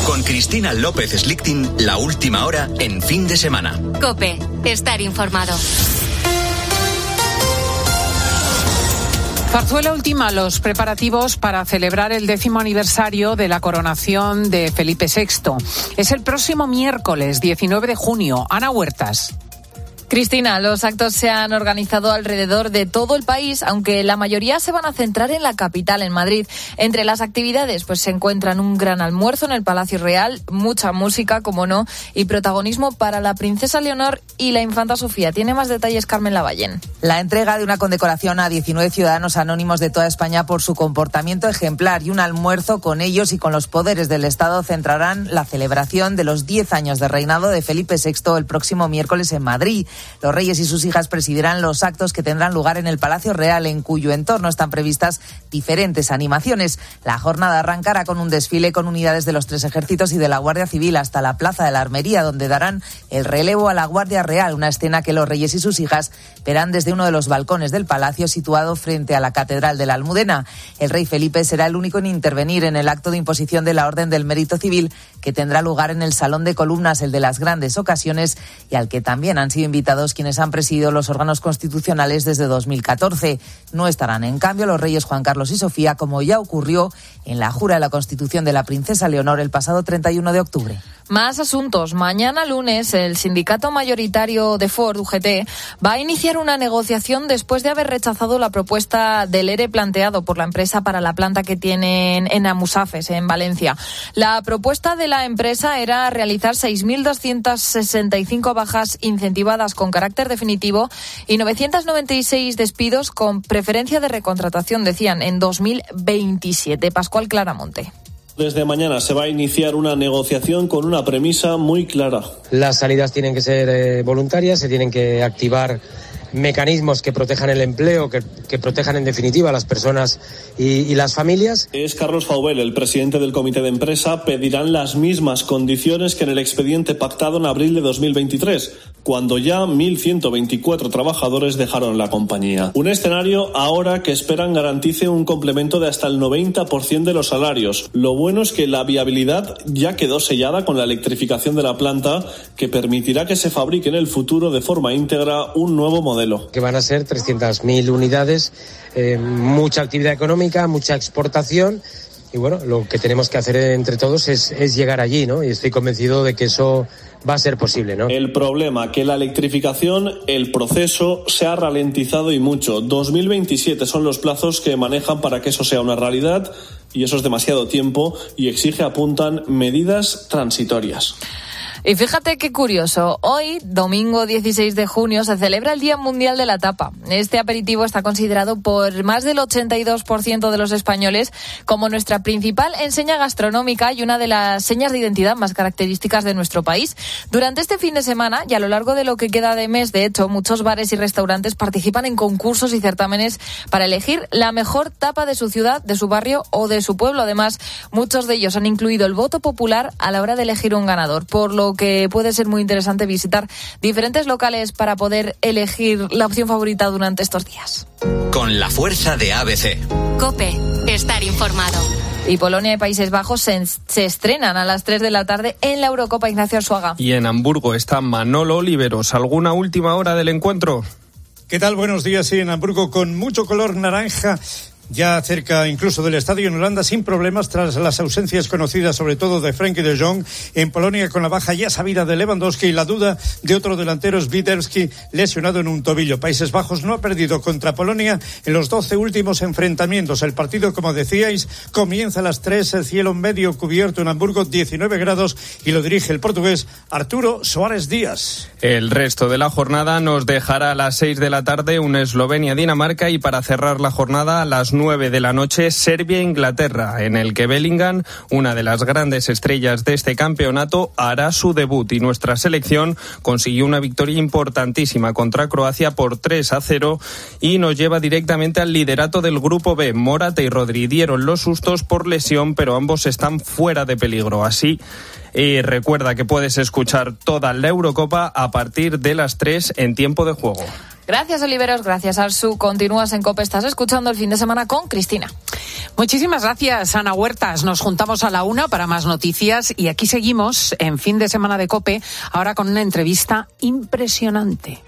Con Cristina López Slichting, la última hora en Fin de Semana. COPE, estar informado. Zarzuela ultima los preparativos para celebrar el 10º aniversario de la coronación de Felipe VI. Es el próximo miércoles 19 de junio. Ana Huertas. Cristina, los actos se han organizado alrededor de todo el país, aunque la mayoría se van a centrar en la capital, en Madrid. Entre las actividades se encuentran un gran almuerzo en el Palacio Real, mucha música, como no, y protagonismo para la princesa Leonor y la infanta Sofía. Tiene más detalles Carmen Lavallén. La entrega de una condecoración a 19 ciudadanos anónimos de toda España por su comportamiento ejemplar y un almuerzo con ellos y con los poderes del Estado centrarán la celebración de los 10 años de reinado de Felipe VI el próximo miércoles en Madrid. Los reyes y sus hijas presidirán los actos que tendrán lugar en el Palacio Real, en cuyo entorno están previstas diferentes animaciones. La jornada arrancará con un desfile con unidades de los 3 ejércitos y de la Guardia Civil hasta la Plaza de la Armería, donde darán el relevo a la Guardia Real, una escena que los reyes y sus hijas verán desde uno de los balcones del palacio situado frente a la Catedral de la Almudena. El rey Felipe será el único en intervenir en el acto de imposición de la Orden del Mérito Civil, que tendrá lugar en el Salón de Columnas, el de las grandes ocasiones, y al que también han sido invitados quienes han presidido los órganos constitucionales desde 2014. No estarán, en cambio, los reyes Juan Carlos y Sofía, como ya ocurrió en la jura de la Constitución de la princesa Leonor el pasado 31 de octubre. Más asuntos. Mañana lunes, el sindicato mayoritario de Ford, UGT, va a iniciar una negociación después de haber rechazado la propuesta del ERE planteado por la empresa para la planta que tienen en Amusafes, en Valencia. La propuesta de la empresa era realizar 6.265 bajas incentivadas con carácter definitivo y 996 despidos con preferencia de recontratación, decían, en 2027. Pascual Claramonte. Desde mañana se va a iniciar una negociación con una premisa muy clara. Las salidas tienen que ser voluntarias, se tienen que activar mecanismos que protejan el empleo, que protejan en definitiva a las personas y las familias. Es Carlos Fauvel, el presidente del comité de empresa. Pedirán las mismas condiciones que en el expediente pactado en abril de 2023, cuando ya 1.124 trabajadores dejaron la compañía. Un escenario ahora que esperan garantice un complemento de hasta el 90% de los salarios. Lo bueno es que la viabilidad ya quedó sellada con la electrificación de la planta, que permitirá que se fabrique en el futuro de forma íntegra un nuevo modelo. Que van a ser 300.000 unidades, mucha actividad económica, mucha exportación. Y bueno, lo que tenemos que hacer entre todos es llegar allí, ¿no? Y estoy convencido de que eso va a ser posible, ¿no? El problema, que la electrificación, el proceso se ha ralentizado y mucho. 2027 son los plazos que manejan para que eso sea una realidad, y eso es demasiado tiempo y exige, apuntan, medidas transitorias. Y fíjate qué curioso, hoy, domingo 16 de junio, se celebra el Día Mundial de la Tapa. Este aperitivo está considerado por más del 82% de los españoles como nuestra principal enseña gastronómica y una de las señas de identidad más características de nuestro país. Durante este fin de semana y a lo largo de lo que queda de mes, de hecho, muchos bares y restaurantes participan en concursos y certámenes para elegir la mejor tapa de su ciudad, de su barrio o de su pueblo. Además, muchos de ellos han incluido el voto popular a la hora de elegir un ganador, por lo que puede ser muy interesante visitar diferentes locales para poder elegir la opción favorita durante estos días. Con la fuerza de ABC. COPE, estar informado. Y Polonia y Países Bajos se estrenan a las 3 de la tarde en la Eurocopa. Ignacio Arzuaga. Y en Hamburgo está Manolo Oliveros. ¿Alguna última hora del encuentro? ¿Qué tal? Buenos días. Sí, en Hamburgo con mucho color naranja. Ya cerca incluso del estadio en Holanda, sin problemas tras las ausencias conocidas sobre todo de Frenkie de Jong. En Polonia con la baja ya sabida de Lewandowski y la duda de otro delantero, Swiderski, lesionado en un tobillo. Países Bajos no ha perdido contra Polonia en los 12 últimos enfrentamientos. El partido, como decíais, comienza a las 3, el cielo medio cubierto en Hamburgo, 19 grados, y lo dirige el portugués Arturo Soares Díaz. El resto de la jornada nos dejará a las 6 de la tarde un Eslovenia-Dinamarca, y para cerrar la jornada a las 9 de la noche Serbia-Inglaterra, en el que Bellingham, una de las grandes estrellas de este campeonato, hará su debut, y nuestra selección consiguió una victoria importantísima contra Croacia por 3-0 y nos lleva directamente al liderato del grupo B. Morata y Rodri dieron los sustos por lesión, pero ambos están fuera de peligro. Así, recuerda que puedes escuchar toda la Eurocopa a partir de las 3 en tiempo de juego. Gracias, Oliveros. Gracias, Arsu. Continúas en COPE. Estás escuchando el fin de semana con Cristina. Muchísimas gracias, Ana Huertas. Nos juntamos a la 1 para más noticias y aquí seguimos en Fin de Semana de COPE, ahora con una entrevista impresionante.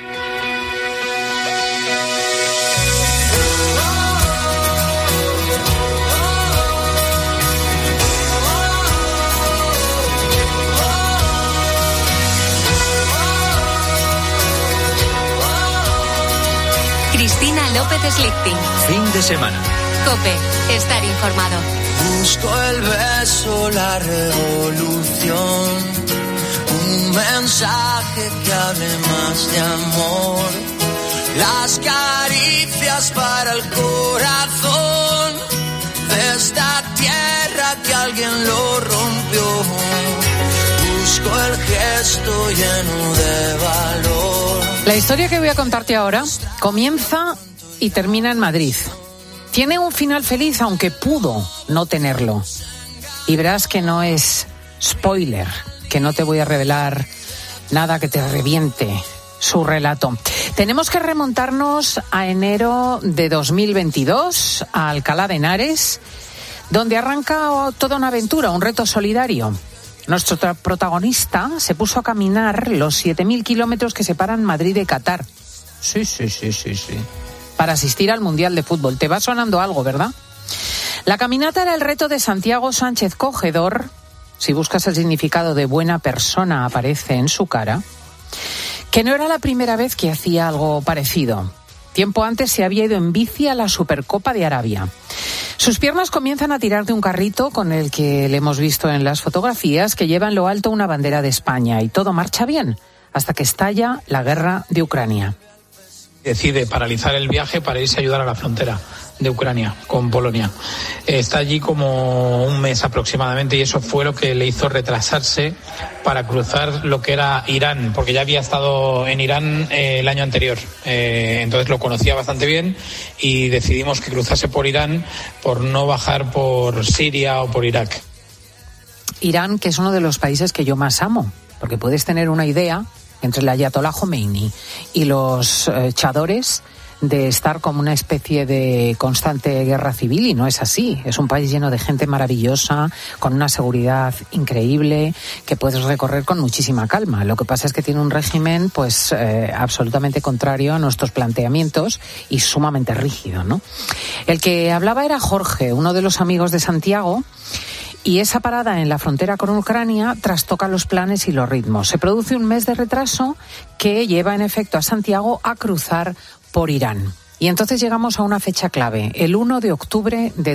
Cristina López Slichting. Fin de semana. COPE, estar informado. Busco el beso, la revolución, un mensaje que hable más de amor, las caricias para el corazón de esta tierra que alguien lo rompió. Busco el gesto lleno de valor. La historia que voy a contarte ahora comienza y termina en Madrid. Tiene un final feliz, aunque pudo no tenerlo. Y verás que no es spoiler, que no te voy a revelar nada que te reviente su relato. Tenemos que remontarnos a enero de 2022, a Alcalá de Henares, donde arranca toda una aventura, un reto solidario. Nuestro protagonista se puso a caminar los 7.000 kilómetros que separan Madrid de Qatar. Sí. Para asistir al Mundial de Fútbol. Te va sonando algo, ¿verdad? La caminata era el reto de Santiago Sánchez Cogedor. Si buscas el significado de buena persona, aparece en su cara. Que no era la primera vez que hacía algo parecido. Tiempo antes se había ido en bici a la Supercopa de Arabia. Sus piernas comienzan a tirar de un carrito con el que le hemos visto en las fotografías, que lleva en lo alto una bandera de España, y todo marcha bien, hasta que estalla la guerra de Ucrania. Decide paralizar el viaje para irse a ayudar a la frontera de Ucrania con Polonia. Está allí como un mes aproximadamente y eso fue lo que le hizo retrasarse para cruzar lo que era Irán, porque ya había estado en Irán el año anterior. Entonces lo conocía bastante bien y decidimos que cruzase por Irán por no bajar por Siria o por Irak. Irán, que es uno de los países que yo más amo, porque puedes tener una idea entre el Ayatollah Khomeini y los chadores de estar como una especie de constante guerra civil, y no es así. Es un país lleno de gente maravillosa, con una seguridad increíble, que puedes recorrer con muchísima calma. Lo que pasa es que tiene un régimen pues absolutamente contrario a nuestros planteamientos y sumamente rígido, ¿no? El que hablaba era Jorge, uno de los amigos de Santiago. Y esa parada en la frontera con Ucrania trastoca los planes y los ritmos. Se produce un mes de retraso que lleva en efecto a Santiago a cruzar por Irán. Y entonces llegamos a una fecha clave, el 1 de octubre de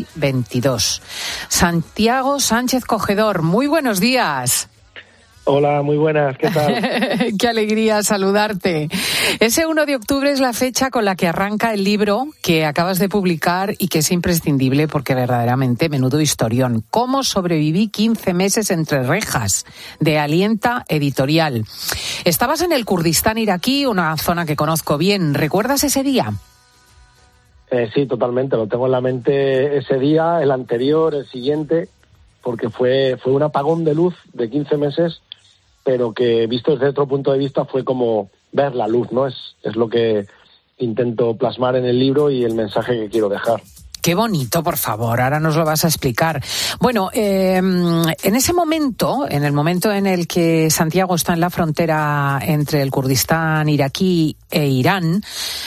2022. Santiago Sánchez Cogedor, muy buenos días. Hola, muy buenas, ¿qué tal? Qué alegría saludarte. Ese 1 de octubre es la fecha con la que arranca el libro que acabas de publicar y que es imprescindible porque verdaderamente menudo historión. ¿Cómo sobreviví 15 meses entre rejas? De Alienta Editorial. Estabas en el Kurdistán iraquí, una zona que conozco bien. ¿Recuerdas ese día? Sí, totalmente. Lo tengo en la mente ese día, el anterior, el siguiente, porque fue un apagón de luz de 15 meses, pero que visto desde otro punto de vista fue como ver la luz, ¿no? Es lo que intento plasmar en el libro y el mensaje que quiero dejar. Qué bonito, por favor, ahora nos lo vas a explicar. Bueno, en ese momento, en el momento en el que Santiago está en la frontera entre el Kurdistán iraquí e Irán,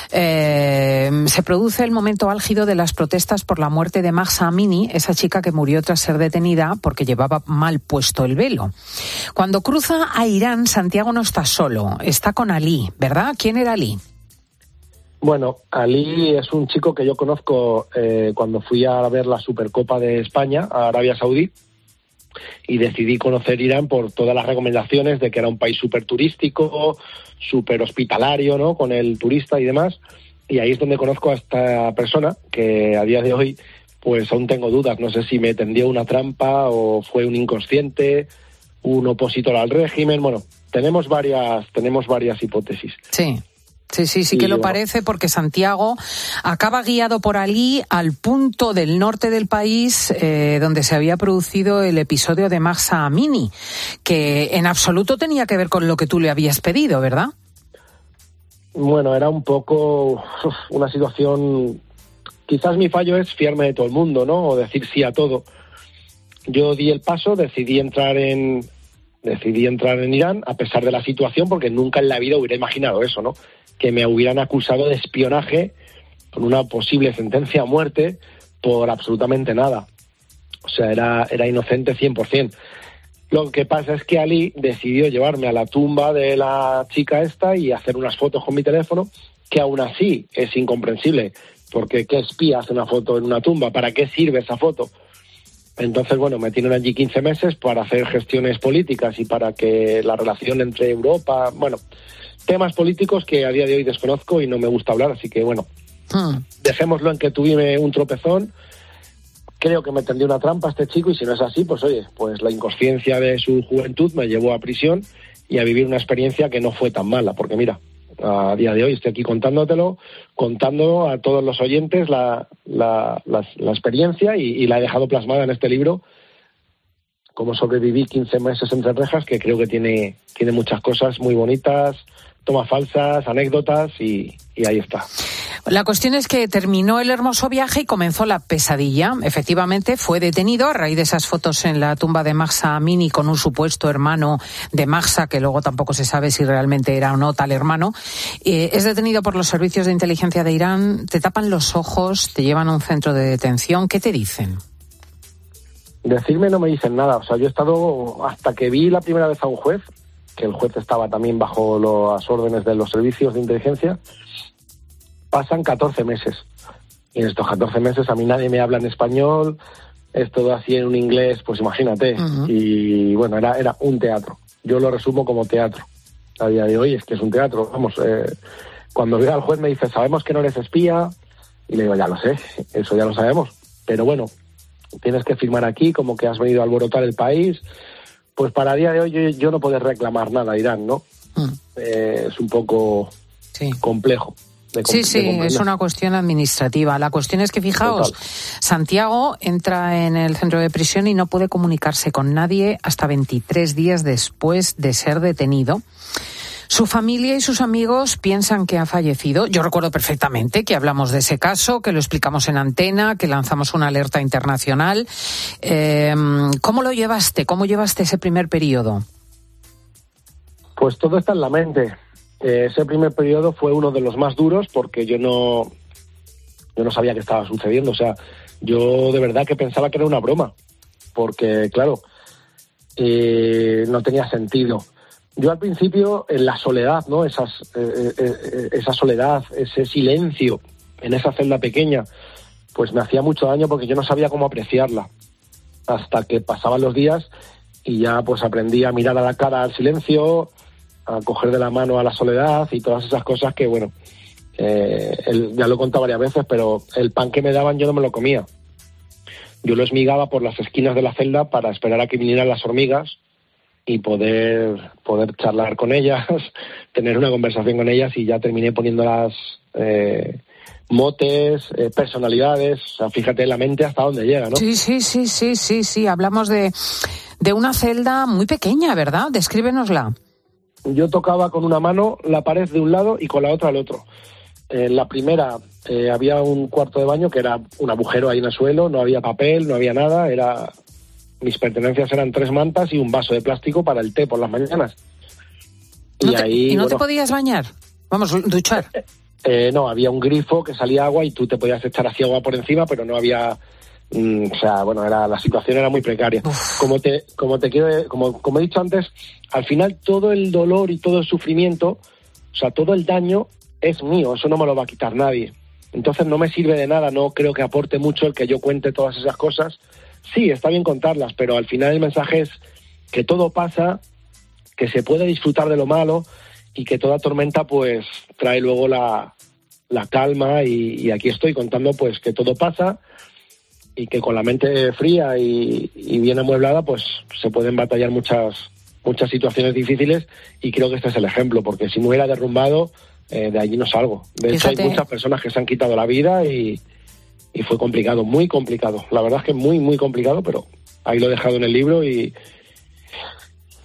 se produce el momento álgido de las protestas por la muerte de Mahsa Amini, esa chica que murió tras ser detenida porque llevaba mal puesto el velo. Cuando cruza a Irán, Santiago no está solo, está con Ali, ¿verdad? ¿Quién era Ali? Bueno, Ali es un chico que yo conozco cuando fui a ver la Supercopa de España a Arabia Saudí y decidí conocer Irán por todas las recomendaciones de que era un país súper turístico, súper hospitalario, ¿no? Con el turista y demás. Y ahí es donde conozco a esta persona que a día de hoy pues aún tengo dudas. No sé si me tendió una trampa o fue un inconsciente, un opositor al régimen. Bueno, tenemos varias hipótesis. Sí. Sí que lo parece, porque Santiago acaba guiado por Ali al punto del norte del país donde se había producido el episodio de Mahsa Amini, que en absoluto tenía que ver con lo que tú le habías pedido, ¿verdad? Bueno, era un poco una situación quizás mi fallo es fiarme de todo el mundo, ¿no? O decir sí a todo. Yo di el paso, decidí entrar en Irán, a pesar de la situación, porque nunca en la vida hubiera imaginado eso, ¿no? Que me hubieran acusado de espionaje con una posible sentencia a muerte por absolutamente nada. O sea, era inocente 100%. Lo que pasa es que Ali decidió llevarme a la tumba de la chica esta y hacer unas fotos con mi teléfono, que aún así es incomprensible, porque ¿qué espía hace una foto en una tumba? ¿Para qué sirve esa foto? Entonces, bueno, me tienen allí 15 meses para hacer gestiones políticas y para que la relación entre Europa... Bueno, temas políticos que a día de hoy desconozco y no me gusta hablar, así que, bueno, dejémoslo en que tuve un tropezón. Creo que me tendió una trampa este chico y si no es así, pues oye, pues la inconsciencia de su juventud me llevó a prisión y a vivir una experiencia que no fue tan mala, porque mira, a día de hoy estoy aquí contando a todos los oyentes la experiencia y la he dejado plasmada en este libro, cómo sobreviví 15 meses entre rejas, que creo que tiene muchas cosas muy bonitas, tomas falsas, anécdotas y ahí está. La cuestión es que terminó el hermoso viaje y comenzó la pesadilla. Efectivamente, fue detenido a raíz de esas fotos en la tumba de Mahsa Amini con un supuesto hermano de Mahsa, que luego tampoco se sabe si realmente era o no tal hermano. Es detenido por los servicios de inteligencia de Irán, te tapan los ojos, te llevan a un centro de detención. ¿Qué te dicen? Decirme no me dicen nada. O sea, yo he estado, hasta que vi la primera vez a un juez, que el juez estaba también bajo las órdenes de los servicios de inteligencia, pasan 14 meses. Y en estos 14 meses a mí nadie me habla en español, es todo así en un inglés, pues imagínate. Uh-huh. Y bueno, era un teatro. Yo lo resumo como teatro. A día de hoy es que es un teatro. Vamos, cuando veo al juez me dice, sabemos que no eres espía, y le digo, ya lo sé, eso ya lo sabemos. Pero bueno, tienes que firmar aquí como que has venido a alborotar el país. Pues para día de hoy yo no puedo reclamar nada a Irán, ¿no? Es un poco complejo. Sí, es una cuestión administrativa. La cuestión es que, fijaos, total. Santiago entra en el centro de prisión y no puede comunicarse con nadie hasta 23 días después de ser detenido. Su familia y sus amigos piensan que ha fallecido. Yo recuerdo perfectamente que hablamos de ese caso, que lo explicamos en Antena, que lanzamos una alerta internacional. ¿Cómo lo llevaste? ¿Cómo llevaste ese primer periodo? Pues todo está en la mente. Ese primer periodo fue uno de los más duros porque yo no sabía qué estaba sucediendo. O sea, yo de verdad que pensaba que era una broma, porque claro, no tenía sentido. Yo al principio, en la soledad, ¿no? Esa soledad, ese silencio en esa celda pequeña, pues me hacía mucho daño porque yo no sabía cómo apreciarla. Hasta que pasaban los días y ya pues aprendí a mirar a la cara al silencio, a coger de la mano a la soledad y todas esas cosas que, bueno, ya lo he contado varias veces, pero el pan que me daban yo no me lo comía. Yo lo esmigaba por las esquinas de la celda para esperar a que vinieran las hormigas y poder charlar con ellas, tener una conversación con ellas, y ya terminé poniéndolas motes, personalidades. O sea, fíjate la mente hasta dónde llega, ¿no? Sí. Hablamos de una celda muy pequeña, ¿verdad? Descríbenosla. Yo tocaba con una mano la pared de un lado y con la otra al otro. En la primera había un cuarto de baño que era un agujero ahí en el suelo, no había papel, no había nada, mis pertenencias eran 3 mantas y un vaso de plástico para el té por las mañanas. ¿Y no te podías bañar? Vamos, duchar. No, había un grifo que salía agua y tú te podías echar así agua por encima, pero no había... la situación era muy precaria. Como he dicho antes, al final todo el dolor y todo el sufrimiento, o sea, todo el daño es mío, eso no me lo va a quitar nadie. Entonces no me sirve de nada, no creo que aporte mucho el que yo cuente todas esas cosas. Sí, está bien contarlas, pero al final el mensaje es que todo pasa, que se puede disfrutar de lo malo y que toda tormenta pues trae luego la calma, y aquí estoy contando pues que todo pasa y que con la mente fría y bien amueblada pues se pueden batallar muchas situaciones difíciles, y creo que este es el ejemplo, porque si me hubiera derrumbado, de allí no salgo. De hecho, hay muchas personas que se han quitado la vida y fue complicado, muy complicado. La verdad es que muy, muy complicado, pero ahí lo he dejado en el libro y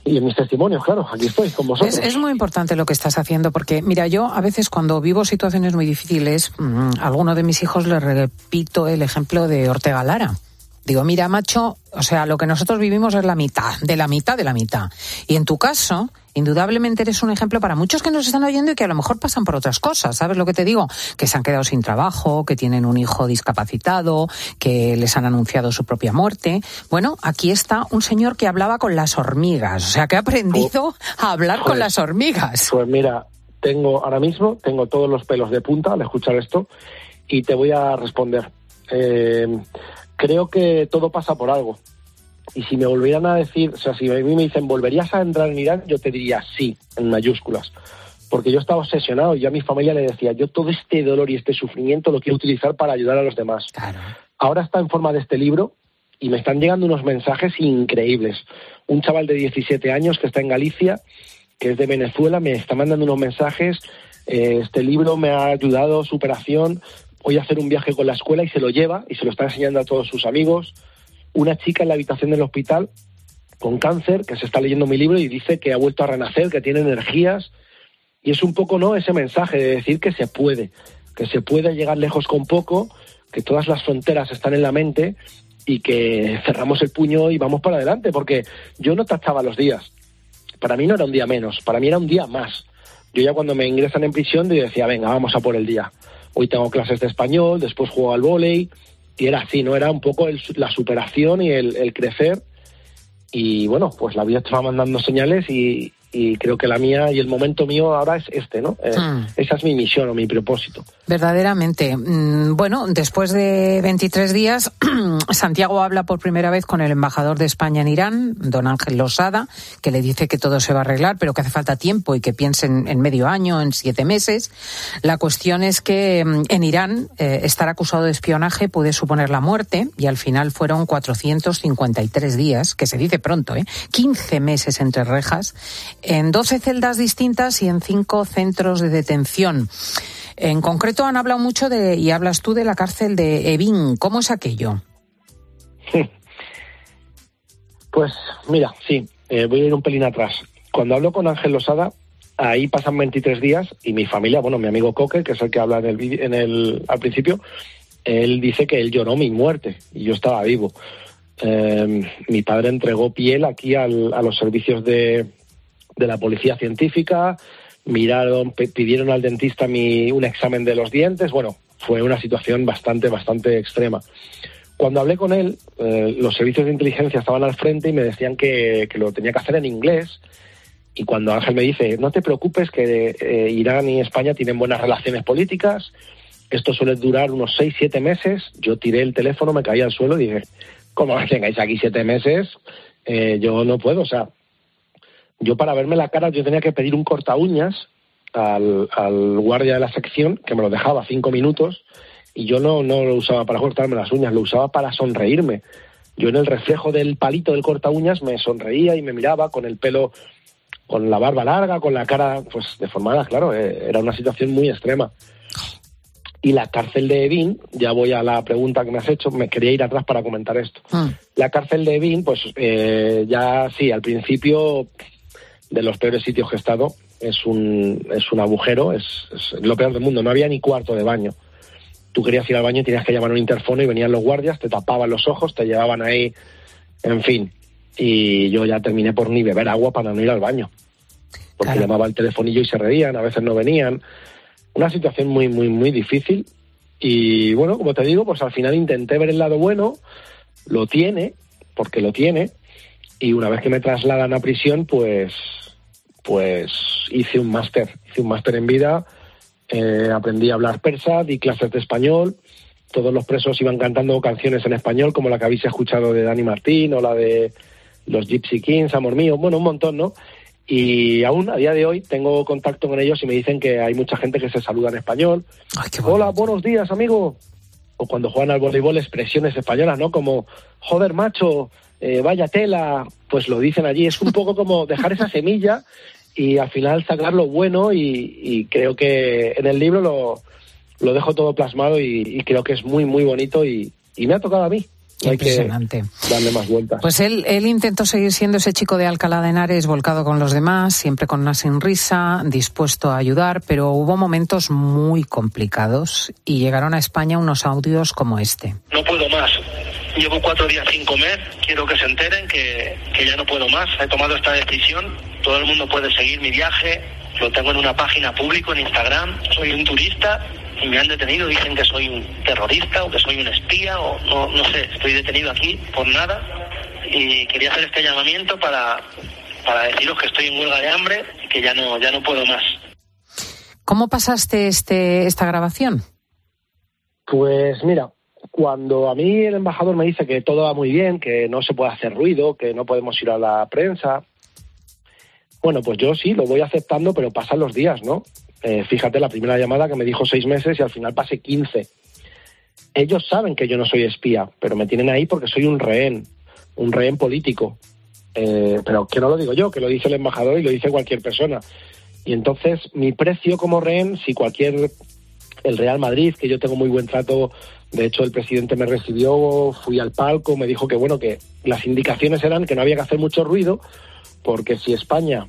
Y en mis testimonios, claro, aquí estoy con vosotros. Es muy importante lo que estás haciendo, porque mira, yo a veces cuando vivo situaciones muy difíciles, a alguno de mis hijos le repito el ejemplo de Ortega Lara. Digo, mira, macho, o sea, lo que nosotros vivimos es la mitad de la mitad de la mitad. Y en tu caso, indudablemente eres un ejemplo para muchos que nos están oyendo y que a lo mejor pasan por otras cosas. ¿Sabes lo que te digo? Que se han quedado sin trabajo, que tienen un hijo discapacitado, que les han anunciado su propia muerte. Bueno, aquí está un señor que hablaba con las hormigas. O sea, que ha aprendido a hablar con las hormigas. Pues mira, ahora mismo tengo todos los pelos de punta al escuchar esto y te voy a responder. Creo que todo pasa por algo. Y si me volvieran a decir, o sea, si a mí me dicen, ¿volverías a entrar en Irán? Yo te diría sí, en mayúsculas. Porque yo estaba obsesionado y yo a mi familia le decía, yo todo este dolor y este sufrimiento lo quiero utilizar para ayudar a los demás. Claro. Ahora está en forma de este libro y me están llegando unos mensajes increíbles. Un chaval de 17 años que está en Galicia, que es de Venezuela, me está mandando unos mensajes. Este libro me ha ayudado, superación. Voy a hacer un viaje con la escuela y se lo lleva y se lo está enseñando a todos sus amigos. Una chica en la habitación del hospital con cáncer que se está leyendo mi libro y dice que ha vuelto a renacer, que tiene energías. Y es un poco, ¿no?, ese mensaje de decir que se puede llegar lejos con poco, que todas las fronteras están en la mente y que cerramos el puño y vamos para adelante. Porque yo no tachaba los días. Para mí no era un día menos, para mí era un día más. Yo ya cuando me ingresan en prisión yo decía, venga, vamos a por el día. Hoy tengo clases de español, después juego al vóley, y era así, ¿no? Era un poco la superación y el crecer. Y bueno, pues la vida te va mandando señales y creo que la mía y el momento mío ahora es este, ¿no? Esa es mi misión o mi propósito. Verdaderamente. Bueno, después de 23 días, Santiago habla por primera vez con el embajador de España en Irán, don Ángel Losada, que le dice que todo se va a arreglar, pero que hace falta tiempo y que piensen en medio año, en 7 meses. La cuestión es que en Irán estar acusado de espionaje puede suponer la muerte y al final fueron 453 días, que se dice pronto, 15 meses entre rejas, en 12 celdas distintas y en 5 centros de detención. En concreto han hablado mucho y hablas tú de la cárcel de Evin. ¿Cómo es aquello? Pues mira, sí, voy a ir un pelín atrás. Cuando hablo con Ángel Losada, ahí pasan 23 días y mi familia, bueno, mi amigo Coque, que es el que habla al principio, él dice que él lloró mi muerte y yo estaba vivo. Mi padre entregó piel aquí a los servicios de la policía científica, pidieron al dentista un examen de los dientes. Bueno, fue una situación bastante extrema. Cuando hablé con él, los servicios de inteligencia estaban al frente y me decían que lo tenía que hacer en inglés. Y cuando Ángel me dice, no te preocupes, que Irán y España tienen buenas relaciones políticas, esto suele durar unos 6-7 meses, yo tiré el teléfono, me caí al suelo y dije, ¿cómo tengáis aquí 7 meses? Yo no puedo, o sea, yo para verme la cara yo tenía que pedir un corta uñas al guardia de la sección, que me lo dejaba 5 minutos, y yo no lo usaba para cortarme las uñas, lo usaba para sonreírme. Yo en el reflejo del palito del corta uñas me sonreía y me miraba con el pelo, con la barba larga, con la cara pues deformada, claro, era una situación muy extrema. Y la cárcel de Evin, ya voy a la pregunta que me has hecho, me quería ir atrás para comentar esto. La cárcel de Evin, pues ya sí, al principio, de los peores sitios que he estado, es un agujero, es lo peor del mundo, no había ni cuarto de baño. Tú querías ir al baño y tenías que llamar a un interfono y venían los guardias, te tapaban los ojos, te llevaban ahí, en fin. Y yo ya terminé por ni beber agua para no ir al baño. Porque claro, llamaba al telefonillo y se reían, a veces no venían. Una situación muy difícil. Y bueno, como te digo, pues al final intenté ver el lado bueno, lo tiene, porque lo tiene. Y una vez que me trasladan a prisión, pues hice un máster en vida, aprendí a hablar persa, di clases de español, todos los presos iban cantando canciones en español, como la que habéis escuchado de Dani Martín, o la de los Gypsy Kings, Amor Mío, bueno, un montón, ¿no? Y aún a día de hoy tengo contacto con ellos y me dicen que hay mucha gente que se saluda en español. Ay, qué bonito. Hola, buenos días, amigo. O cuando juegan al voleibol, expresiones españolas, ¿no? Como, joder, macho, vaya tela, pues lo dicen allí. Es un poco como dejar esa semilla y al final sacar lo bueno y creo que en el libro lo dejo todo plasmado y creo que es muy bonito y me ha tocado a mí. No impresionante. Hay que darle más vueltas. Pues él intentó seguir siendo ese chico de Alcalá de Henares, volcado con los demás, siempre con una sonrisa, dispuesto a ayudar, pero hubo momentos muy complicados y llegaron a España unos audios como este. No puedo más. Llevo 4 días sin comer. Quiero que se enteren que ya no puedo más. He tomado esta decisión. Todo el mundo puede seguir mi viaje. Lo tengo en una página pública en Instagram. Soy un turista y me han detenido. Dicen que soy un terrorista o que soy un espía o no sé. Estoy detenido aquí por nada y quería hacer este llamamiento para deciros que estoy en huelga de hambre y que ya no puedo más. ¿Cómo pasaste esta grabación? Pues mira, cuando a mí el embajador me dice que todo va muy bien, que no se puede hacer ruido, que no podemos ir a la prensa, bueno, pues yo sí, lo voy aceptando, pero pasan los días, ¿no? Fíjate, la primera llamada que me dijo 6 meses y al final pasé 15. Ellos saben que yo no soy espía, pero me tienen ahí porque soy un rehén político. Pero que no lo digo yo, que lo dice el embajador y lo dice cualquier persona. Y entonces mi precio como rehén, si el Real Madrid, que yo tengo muy buen trato, de hecho el presidente me recibió, fui al palco, me dijo que bueno, que las indicaciones eran que no había que hacer mucho ruido, porque si España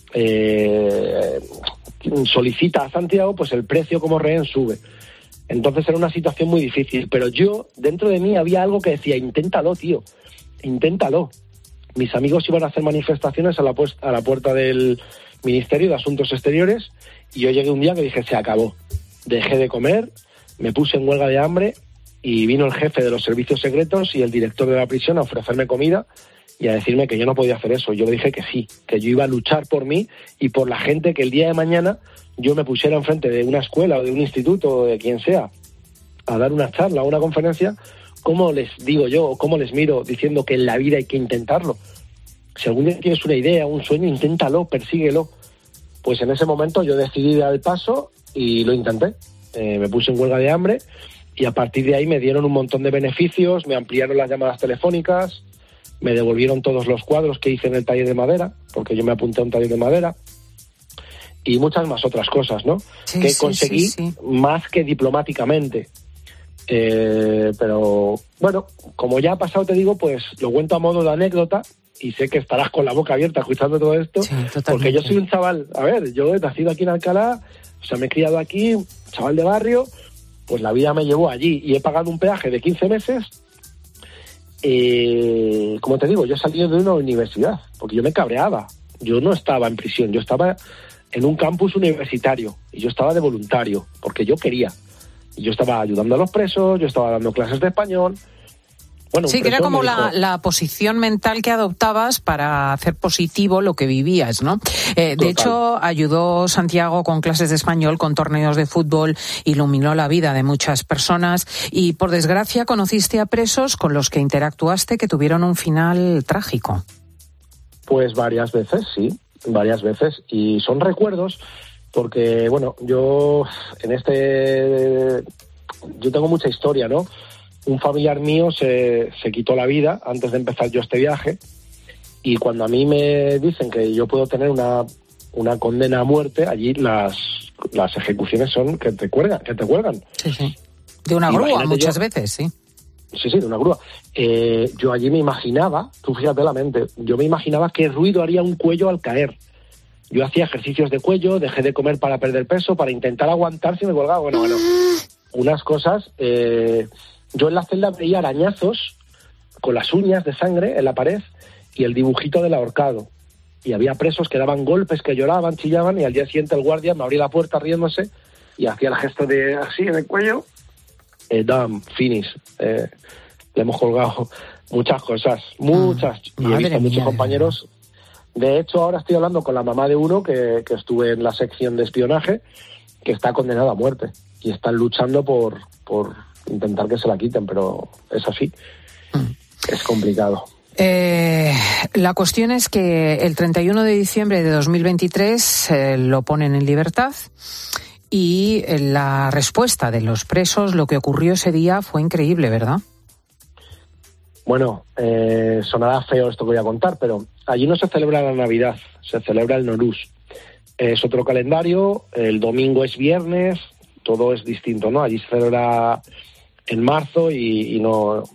solicita a Santiago, pues el precio como rehén sube. Entonces era una situación muy difícil, pero yo, dentro de mí había algo que decía, inténtalo, tío, inténtalo. Mis amigos iban a hacer manifestaciones a la puerta del Ministerio de Asuntos Exteriores y yo llegué un día que dije, se acabó. Dejé de comer, me puse en huelga de hambre y vino el jefe de los servicios secretos y el director de la prisión a ofrecerme comida y a decirme que yo no podía hacer eso. Yo le dije que sí, que yo iba a luchar por mí y por la gente, que el día de mañana yo me pusiera enfrente de una escuela o de un instituto o de quien sea a dar una charla o una conferencia. ¿Cómo les digo yo o cómo les miro diciendo que en la vida hay que intentarlo? Si algún día tienes una idea, un sueño, inténtalo, persíguelo. Pues en ese momento yo decidí dar el paso y lo intenté. Me puse en huelga de hambre y a partir de ahí me dieron un montón de beneficios, me ampliaron las llamadas telefónicas, me devolvieron todos los cuadros que hice en el taller de madera, porque yo me apunté a un taller de madera, y muchas más otras cosas, ¿no? Sí, que conseguí más que diplomáticamente. Pero bueno, como ya ha pasado, te digo, pues lo cuento a modo de anécdota y sé que estarás con la boca abierta escuchando todo esto, porque yo soy un chaval, a ver, yo he nacido aquí en Alcalá, o sea, me he criado aquí, chaval de barrio, pues la vida me llevó allí y he pagado un peaje de 15 meses. Como te digo, yo he salido de una universidad, porque yo me cabreaba, yo no estaba en prisión, yo estaba en un campus universitario y yo estaba de voluntario, porque yo quería. Y yo estaba ayudando a los presos, yo estaba dando clases de español. Bueno, sí, que era como la posición mental que adoptabas para hacer positivo lo que vivías, ¿no? De hecho, ayudó Santiago con clases de español, con torneos de fútbol, iluminó la vida de muchas personas y, por desgracia, conociste a presos con los que interactuaste que tuvieron un final trágico. Pues varias veces, sí, varias veces. Y son recuerdos porque, bueno, yo tengo mucha historia, ¿no? Un familiar mío se quitó la vida antes de empezar yo este viaje y cuando a mí me dicen que yo puedo tener una condena a muerte, allí las ejecuciones son que te cuelgan. Sí, sí. De una grúa muchas veces, sí. Sí, de una grúa. Yo allí me imaginaba, tú fíjate la mente, yo me imaginaba qué ruido haría un cuello al caer. Yo hacía ejercicios de cuello, dejé de comer para perder peso, para intentar aguantar si me colgaba. Bueno, unas cosas... Yo en la celda veía arañazos con las uñas de sangre en la pared y el dibujito del ahorcado. Y había presos que daban golpes, que lloraban, chillaban, y al día siguiente el guardia me abría la puerta riéndose y hacía el gesto de así en el cuello. Done, finish. Le hemos colgado muchas cosas, muchas. Y he visto muchos compañeros. De hecho, ahora estoy hablando con la mamá de uno que estuve en la sección de espionaje, que está condenado a muerte. Y están luchando por intentar que se la quiten, pero es así. Es complicado. La cuestión es que el 31 de diciembre de 2023 lo ponen en libertad y la respuesta de los presos, lo que ocurrió ese día fue increíble, ¿verdad? Bueno, sonará feo esto que voy a contar, pero allí no se celebra la Navidad, se celebra el Nowruz. Es otro calendario, el domingo es viernes, todo es distinto, ¿no? Allí se celebra en marzo y no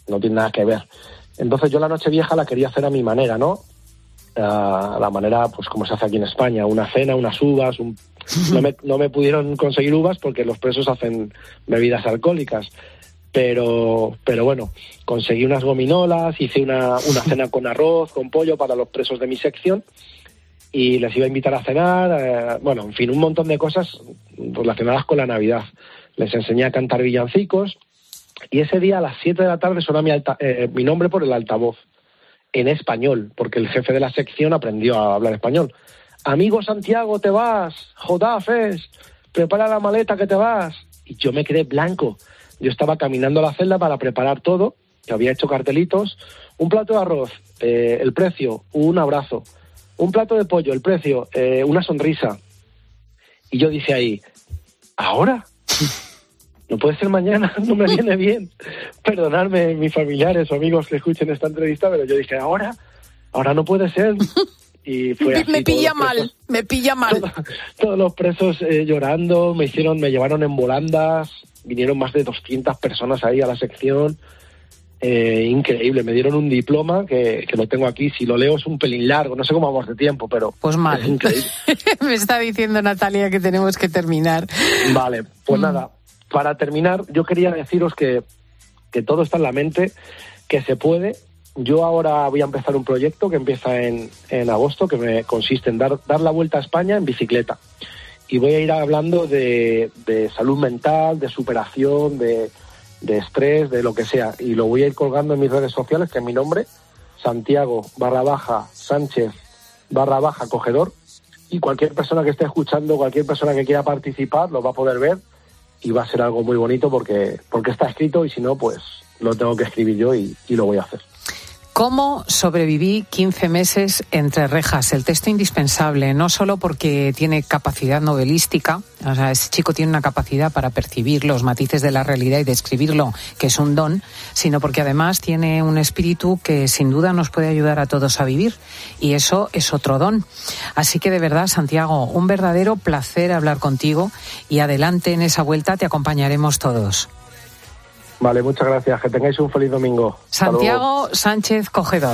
no tiene nada que ver. Entonces yo la Nochevieja la quería hacer a mi manera, ¿no? A la manera, pues como se hace aquí en España, una cena, unas uvas, no me pudieron conseguir uvas porque los presos hacen bebidas alcohólicas, pero bueno, conseguí unas gominolas, hice una cena con arroz, con pollo para los presos de mi sección y les iba a invitar a cenar, bueno, en fin, un montón de cosas relacionadas con la Navidad. Les enseñé a cantar villancicos y ese día a las 7 de la tarde sonó mi nombre por el altavoz, en español, porque el jefe de la sección aprendió a hablar español. Amigo Santiago, te vas, Jodafes, prepara la maleta que te vas. Y yo me quedé blanco. Yo estaba caminando a la celda para preparar todo, que había hecho cartelitos. Un plato de arroz, el precio, un abrazo. Un plato de pollo, el precio, una sonrisa. Y yo dije ahí, ¿ahora? No puede ser mañana, no me viene bien. Perdonadme mis familiares o amigos que escuchen esta entrevista, pero yo dije, ahora no puede ser. Y fue así, me pilla mal. Todos los presos llorando, me llevaron en volandas, vinieron más de 200 personas ahí a la sección. Increíble, me dieron un diploma que lo tengo aquí, si lo leo es un pelín largo, no sé cómo vamos de tiempo, pero pues mal. Es increíble. Me está diciendo Natalia que tenemos que terminar. Vale, pues nada. Para terminar, yo quería deciros que todo está en la mente, que se puede. Yo ahora voy a empezar un proyecto que empieza en agosto, que consiste en dar la vuelta a España en bicicleta. Y voy a ir hablando de salud mental, de superación, de estrés, de lo que sea. Y lo voy a ir colgando en mis redes sociales, que es mi nombre, Santiago_Sánchez_Cogedor. Y cualquier persona que esté escuchando, cualquier persona que quiera participar, lo va a poder ver. Y va a ser algo muy bonito porque está escrito y si no, pues lo tengo que escribir yo y lo voy a hacer. ¿Cómo sobreviví 15 meses entre rejas? El texto indispensable, no solo porque tiene capacidad novelística, o sea, ese chico tiene una capacidad para percibir los matices de la realidad y describirlo, que es un don, sino porque además tiene un espíritu que sin duda nos puede ayudar a todos a vivir, y eso es otro don. Así que de verdad, Santiago, un verdadero placer hablar contigo y adelante en esa vuelta, te acompañaremos todos. Vale, muchas gracias. Que tengáis un feliz domingo. Santiago Sánchez Cogedor.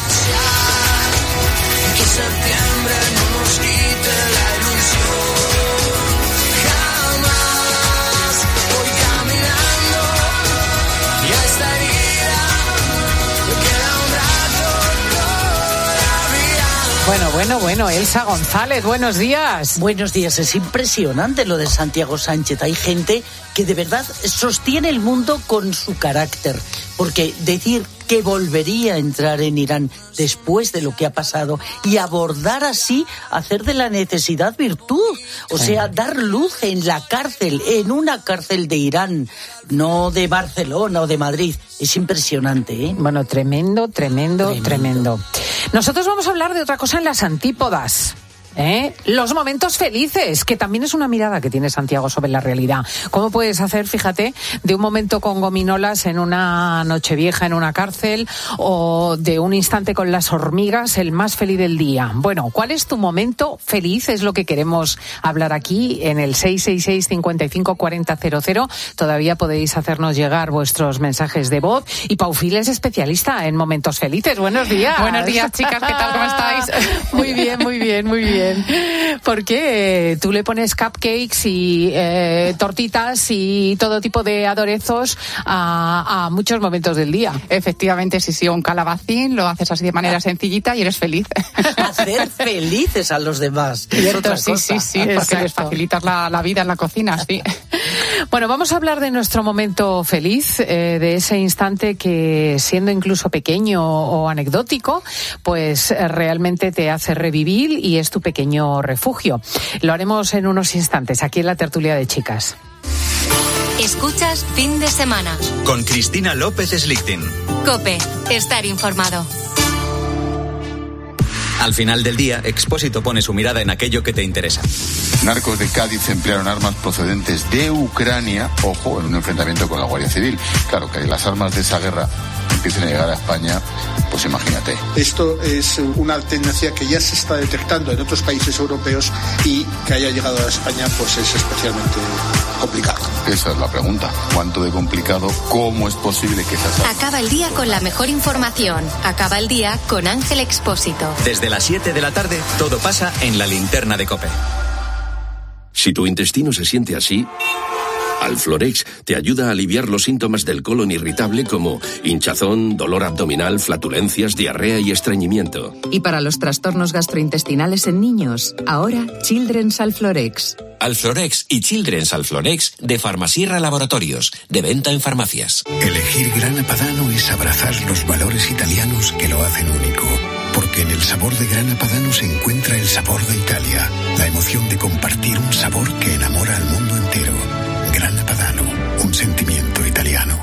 Bueno, Elsa González, buenos días. Buenos días, es impresionante lo de Santiago Sánchez. Hay gente que de verdad sostiene el mundo con su carácter, porque decir que volvería a entrar en Irán después de lo que ha pasado y abordar así, hacer de la necesidad virtud, o sea, dar luz en la cárcel, en una cárcel de Irán, no de Barcelona o de Madrid, es impresionante, ¿eh? Bueno, tremendo. Nosotros vamos a hablar de otra cosa en las antípodas. Los momentos felices, que también es una mirada que tiene Santiago sobre la realidad. ¿Cómo puedes hacer, fíjate, de un momento con gominolas en una Nochevieja en una cárcel o de un instante con las hormigas el más feliz del día? Bueno, ¿cuál es tu momento feliz? Es lo que queremos hablar aquí en el 666 55 40 00. Todavía podéis hacernos llegar vuestros mensajes de voz. Y Paufil es especialista en momentos felices. Buenos días. Buenos días, chicas. ¿Qué tal? ¿Cómo estáis? Muy bien. Porque tú le pones cupcakes y tortitas y todo tipo de aderezos a muchos momentos del día. Efectivamente, sí, un calabacín, lo haces así de manera sencillita y eres feliz. Hacer felices a los demás. Cierto, sí, porque les facilitas la vida en la cocina, sí. Bueno, vamos a hablar de nuestro momento feliz, de ese instante que, siendo incluso pequeño o anecdótico, pues realmente te hace revivir y es tu pequeño refugio. Lo haremos en unos instantes, aquí en la tertulia de chicas. Escuchas Fin de Semana. Con Cristina López Slichting. COPE, estar informado. Al final del día, Expósito pone su mirada en aquello que te interesa. Narcos de Cádiz emplearon armas procedentes de Ucrania, ojo, en un enfrentamiento con la Guardia Civil. Claro, que las armas de esa guerra empiecen a llegar a España, pues imagínate. Esto es una tendencia que ya se está detectando en otros países europeos y que haya llegado a España pues es especialmente complicado. Esa es la pregunta. ¿Cuánto de complicado? ¿Cómo es posible que esas... Acaba el día con la mejor información. Acaba el día con Ángel Expósito. Desde las 7 de la tarde, todo pasa en la linterna de COPE. Si tu intestino se siente así, Alflorex te ayuda a aliviar los síntomas del colon irritable como hinchazón, dolor abdominal, flatulencias, diarrea y estreñimiento. Y para los trastornos gastrointestinales en niños, ahora Children's Alflorex. Alflorex y Children's Alflorex de Farmasierra Laboratorios, de venta en farmacias. Elegir Grana Padano es abrazar los valores italianos que lo hacen único. Porque en el sabor de Grana Padano se encuentra el sabor de Italia, la emoción de compartir un sabor que enamora al mundo entero. Grana Padano, un sentimiento italiano.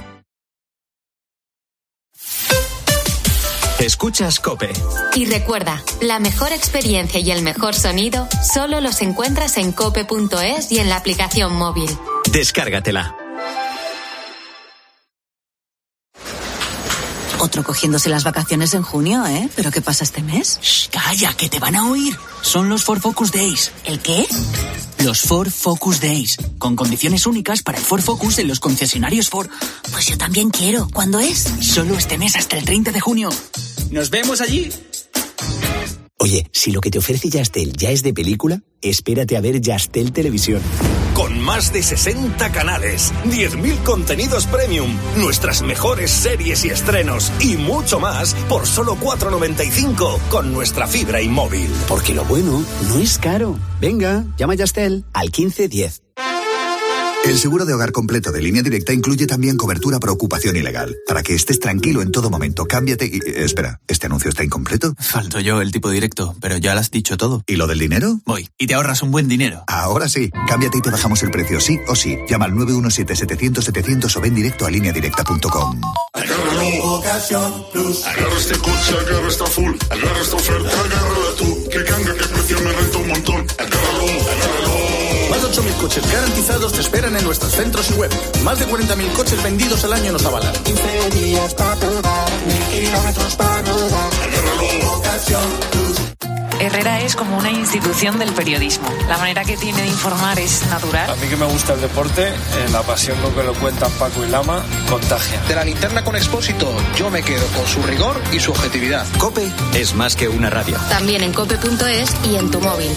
Escuchas COPE. Y recuerda, la mejor experiencia y el mejor sonido solo los encuentras en cope.es y en la aplicación móvil. Descárgatela. Otro cogiéndose las vacaciones en junio, ¿eh? ¿Pero qué pasa este mes? Shh, calla, que te van a oír. Son los Ford Focus Days. ¿El qué? Los Ford Focus Days, con condiciones únicas para el Ford Focus en los concesionarios Ford. Pues yo también quiero. ¿Cuándo es? Solo este mes hasta el 30 de junio. ¡Nos vemos allí! Oye, si lo que te ofrece Yastel ya es de película, espérate a ver Yastel Televisión. Con más de 60 canales, 10.000 contenidos premium, nuestras mejores series y estrenos y mucho más por solo 4,95 con nuestra fibra y móvil. Porque lo bueno no es caro. Venga, llama a Yastel al 1510. El seguro de hogar completo de Línea Directa incluye también cobertura por ocupación ilegal. Para que estés tranquilo en todo momento, cámbiate y... Espera, ¿este anuncio está incompleto? Falto yo, el tipo directo, pero ya lo has dicho todo. ¿Y lo del dinero? Voy, y te ahorras un buen dinero. Ahora sí, cámbiate y te bajamos el precio, sí o sí. Llama al 917-700-700 o ven directo a lineadirecta.com. Agárralo, Ocasión Plus. Agarra este coche, agarra esta full. Agarra esta oferta, agárrala tú. Que canga, que precio me renta un montón. Agárralo. Más de 8.000 coches garantizados te esperan en nuestros centros y web. Más de 40.000 coches vendidos al año nos avalan. 15 días para probar, 1.000 kilómetros para rodar. Agárralo, Ocasión Plus. Herrera es como una institución del periodismo. La manera que tiene de informar es natural. A mí que me gusta el deporte, la pasión con que lo cuentan Paco y Lama, contagia. De la linterna con Expósito, yo me quedo con su rigor y su objetividad. COPE es más que una radio. También en cope.es y en tu móvil.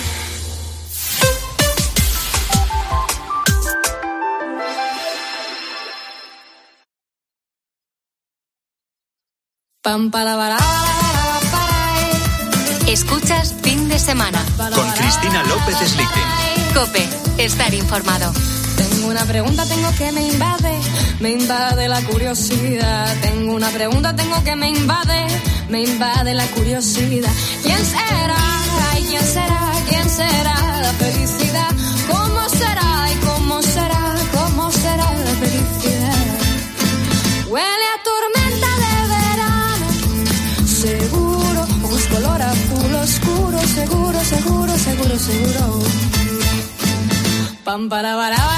Escuchas Fin de Semana con Cristina López Slichting. COPE, estar informado. Tengo una pregunta, tengo que me invade la curiosidad. Tengo una pregunta, tengo que me invade la curiosidad. ¿Quién será? Ay, ¿quién será? ¿Quién será la felicidad? ¿Cómo será? ¿Y cómo será? ¿Cómo será la felicidad? Huele a tormenta de verano, seguro, ojos color azul oscuro, seguro, seguro, seguro, seguro. Pam, para,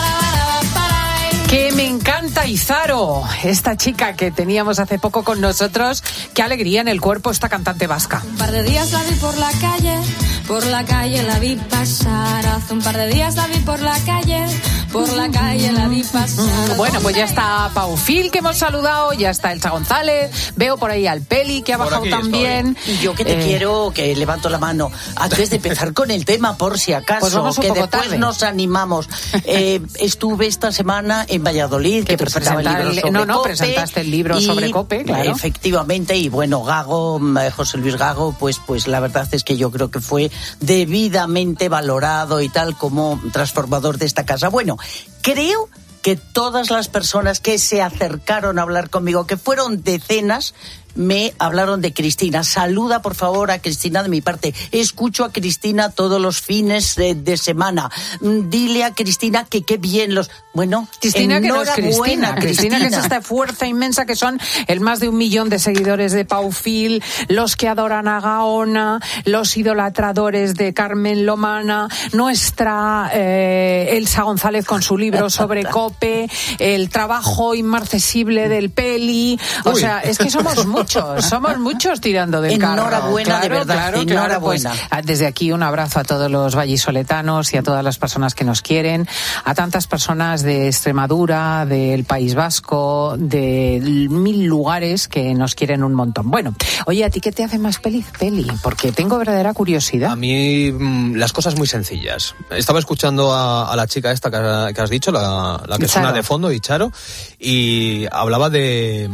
Que me encanta Izaro, esta chica que teníamos hace poco con nosotros. Qué alegría en el cuerpo esta cantante vasca. Un par de días la vi por la calle la vi pasar. Hace un par de días la vi por la calle la vi pasar. Bueno, pues ya está Paufil, que hemos saludado, ya está Elsa González, veo por ahí al Peli, que ha bajado también. Y yo que te quiero, que levanto la mano, antes de empezar con el tema, por si acaso, pues vamos un que poco después tarde. nos animamos. Estuve esta semana en Valladolid, que presentaba el libro sobre COPE. Presentaste el libro sobre COPE, claro. Efectivamente, y bueno, Gago, José Luis Gago, pues la verdad es que yo creo que fue debidamente valorado y tal como transformador de esta casa. Bueno, creo que todas las personas que se acercaron a hablar conmigo, que fueron decenas, me hablaron de Cristina. Saluda, por favor, a Cristina de mi parte. Escucho a Cristina todos los fines de semana. Dile a Cristina que qué bien los... Bueno, Cristina, que no es enhorabuena, Cristina, que es esta fuerza inmensa que son el más de 1 millón de seguidores de Paufil, los que adoran a Gaona, los idolatradores de Carmen Lomana, nuestra Elsa González con su libro sobre COPE, el trabajo inmarcesible del Peli. O sea, es que somos muchos. muchos tirando del carro. Enhorabuena, de verdad, enhorabuena. Pues, desde aquí un abrazo a todos los vallisoletanos y a todas las personas que nos quieren, a tantas personas de Extremadura, del País Vasco, de 1000 lugares que nos quieren un montón. Bueno, oye, ¿a ti qué te hace más feliz, Peli? Porque tengo verdadera curiosidad. A mí las cosas muy sencillas. Estaba escuchando a la chica esta que has dicho, la que suena de fondo, Icharo, y hablaba de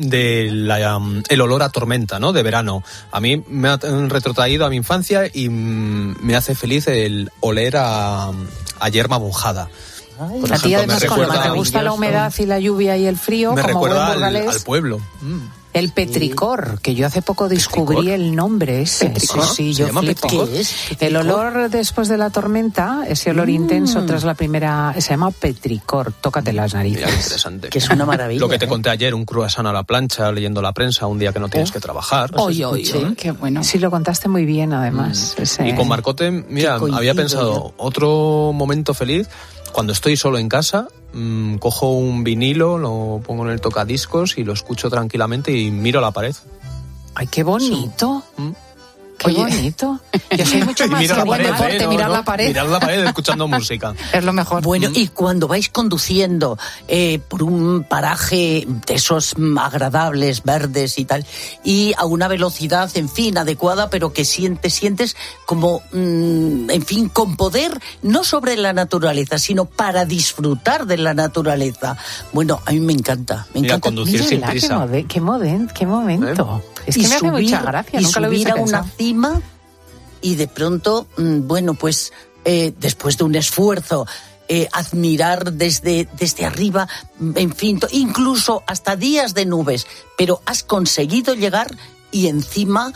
el olor a tormenta, ¿no? De verano. A mí me ha retrotraído a mi infancia y me hace feliz el oler a yerba mojada. A ti además, como te gusta la humedad y la lluvia y el frío, me como recuerda buen burgalés, al pueblo. El petricor, que yo hace poco descubrí el nombre ese. ¿Petricor? Sí, yo flipo. ¿Qué es? El olor después de la tormenta, ese olor intenso tras la primera, se llama petricor. Tócate las narices. Mira, qué interesante. Que es una maravilla. Lo que te conté ayer, un croissant a la plancha, leyendo la prensa, un día que no tienes que trabajar. Oye, qué bueno. Sí, lo contaste muy bien, además. Y con Marcote, mira, había pensado, otro momento feliz, cuando estoy solo en casa, cojo un vinilo, lo pongo en el tocadiscos y lo escucho tranquilamente y miro la pared. ¡Ay, qué bonito! Qué bonito. Yo soy mucho más que buen deporte, mirar la pared. Mirar la pared escuchando música. Es lo mejor. Bueno, y cuando vais conduciendo por un paraje de esos agradables, verdes y tal, y a una velocidad, en fin, adecuada, pero que sientes como, en fin, con poder, no sobre la naturaleza, sino para disfrutar de la naturaleza. Bueno, a mí me encanta. Mira, conducir sin prisa. Qué momento. Es que me hace mucha gracia, nunca lo hubiese pensado. Una cima y de pronto, bueno, pues después de un esfuerzo, admirar desde arriba, en fin, incluso hasta días de nubes, pero has conseguido llegar y encima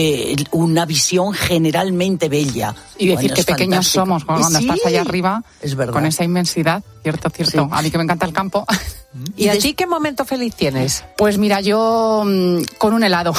una visión generalmente bella. Y decir que pequeños somos cuando estás allá arriba, es verdad, con esa inmensidad, cierto. Sí. A mí que me encanta el campo. ¿Y a ti qué momento feliz tienes? Pues mira, yo con un helado.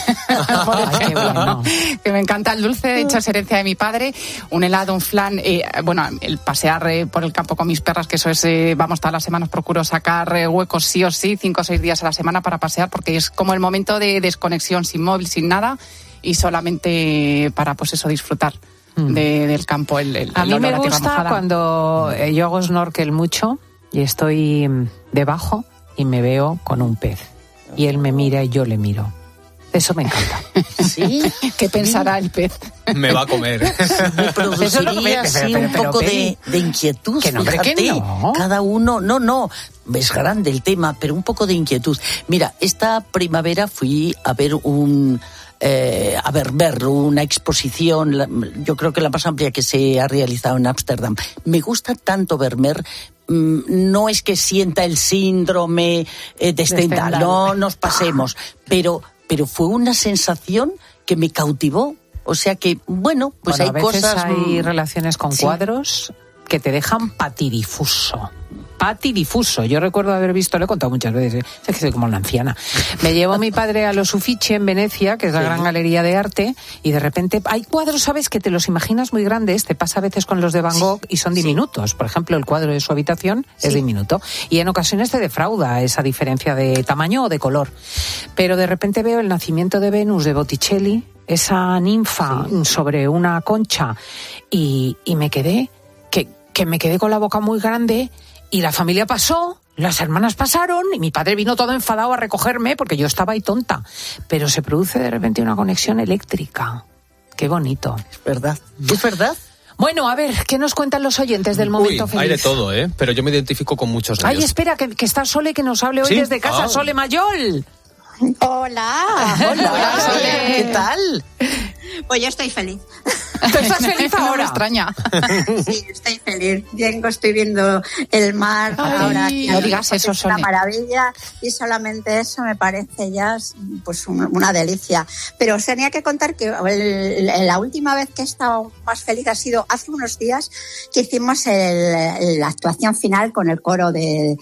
Ay, qué bueno. Que me encanta el dulce, de hecho es herencia de mi padre. Un helado, un flan, bueno, el pasear por el campo con mis perras, que eso es, vamos, todas las semanas procuro sacar huecos sí o sí, 5 o 6 días a la semana para pasear, porque es como el momento de desconexión, sin móvil, sin nada, y solamente para, pues eso, disfrutar del campo. A mí me gusta cuando yo hago snorkel mucho y estoy debajo y me veo con un pez. Y él me mira y yo le miro. Eso me encanta. ¿Sí? ¿Qué pensará el pez? Me va a comer. Me produciría así un poco de inquietud. Que no, fíjate, que no. Cada uno, no, es grande el tema, pero un poco de inquietud. Mira, esta primavera fui a ver ver una exposición, yo creo que la más amplia que se ha realizado en Ámsterdam. Me gusta tanto Vermeer. No es que sienta el síndrome de Stendhal, no nos pasemos, pero fue una sensación que me cautivó. O sea que, bueno, pues hay a veces cosas... hay relaciones con cuadros que te dejan patidifuso. Yo recuerdo haber visto, lo he contado muchas veces, es que soy como una anciana. Me llevó mi padre a los Uffizi en Venecia, que es la gran galería de arte, y de repente hay cuadros, ¿sabes?, que te los imaginas muy grandes, te pasa a veces con los de Van Gogh y son diminutos. Por ejemplo, el cuadro de su habitación es diminuto. Y en ocasiones te defrauda esa diferencia de tamaño o de color. Pero de repente veo el nacimiento de Venus de Botticelli, esa ninfa sobre una concha, y me quedé, que me quedé con la boca muy grande. Y la familia pasó, las hermanas pasaron y mi padre vino todo enfadado a recogerme porque yo estaba ahí tonta. Pero se produce de repente una conexión eléctrica. Qué bonito. Es verdad. ¿Es verdad? Bueno, a ver, ¿qué nos cuentan los oyentes del momento feliz? Hay de todo, pero yo me identifico con muchos de ellos. Ay, espera, que está Sole, que nos hable hoy desde casa. Sole Mayol. Hola. Hola, Sole. ¿Qué tal? Pues yo estoy feliz. ¿Tú estás feliz ahora? No me extraña. Sí, estoy feliz. Estoy viendo el mar ahora. No digas eso, es una maravilla y solamente eso me parece ya pues una delicia. Pero os tenía que contar que la última vez que he estado más feliz ha sido hace unos días que hicimos la actuación final con el coro se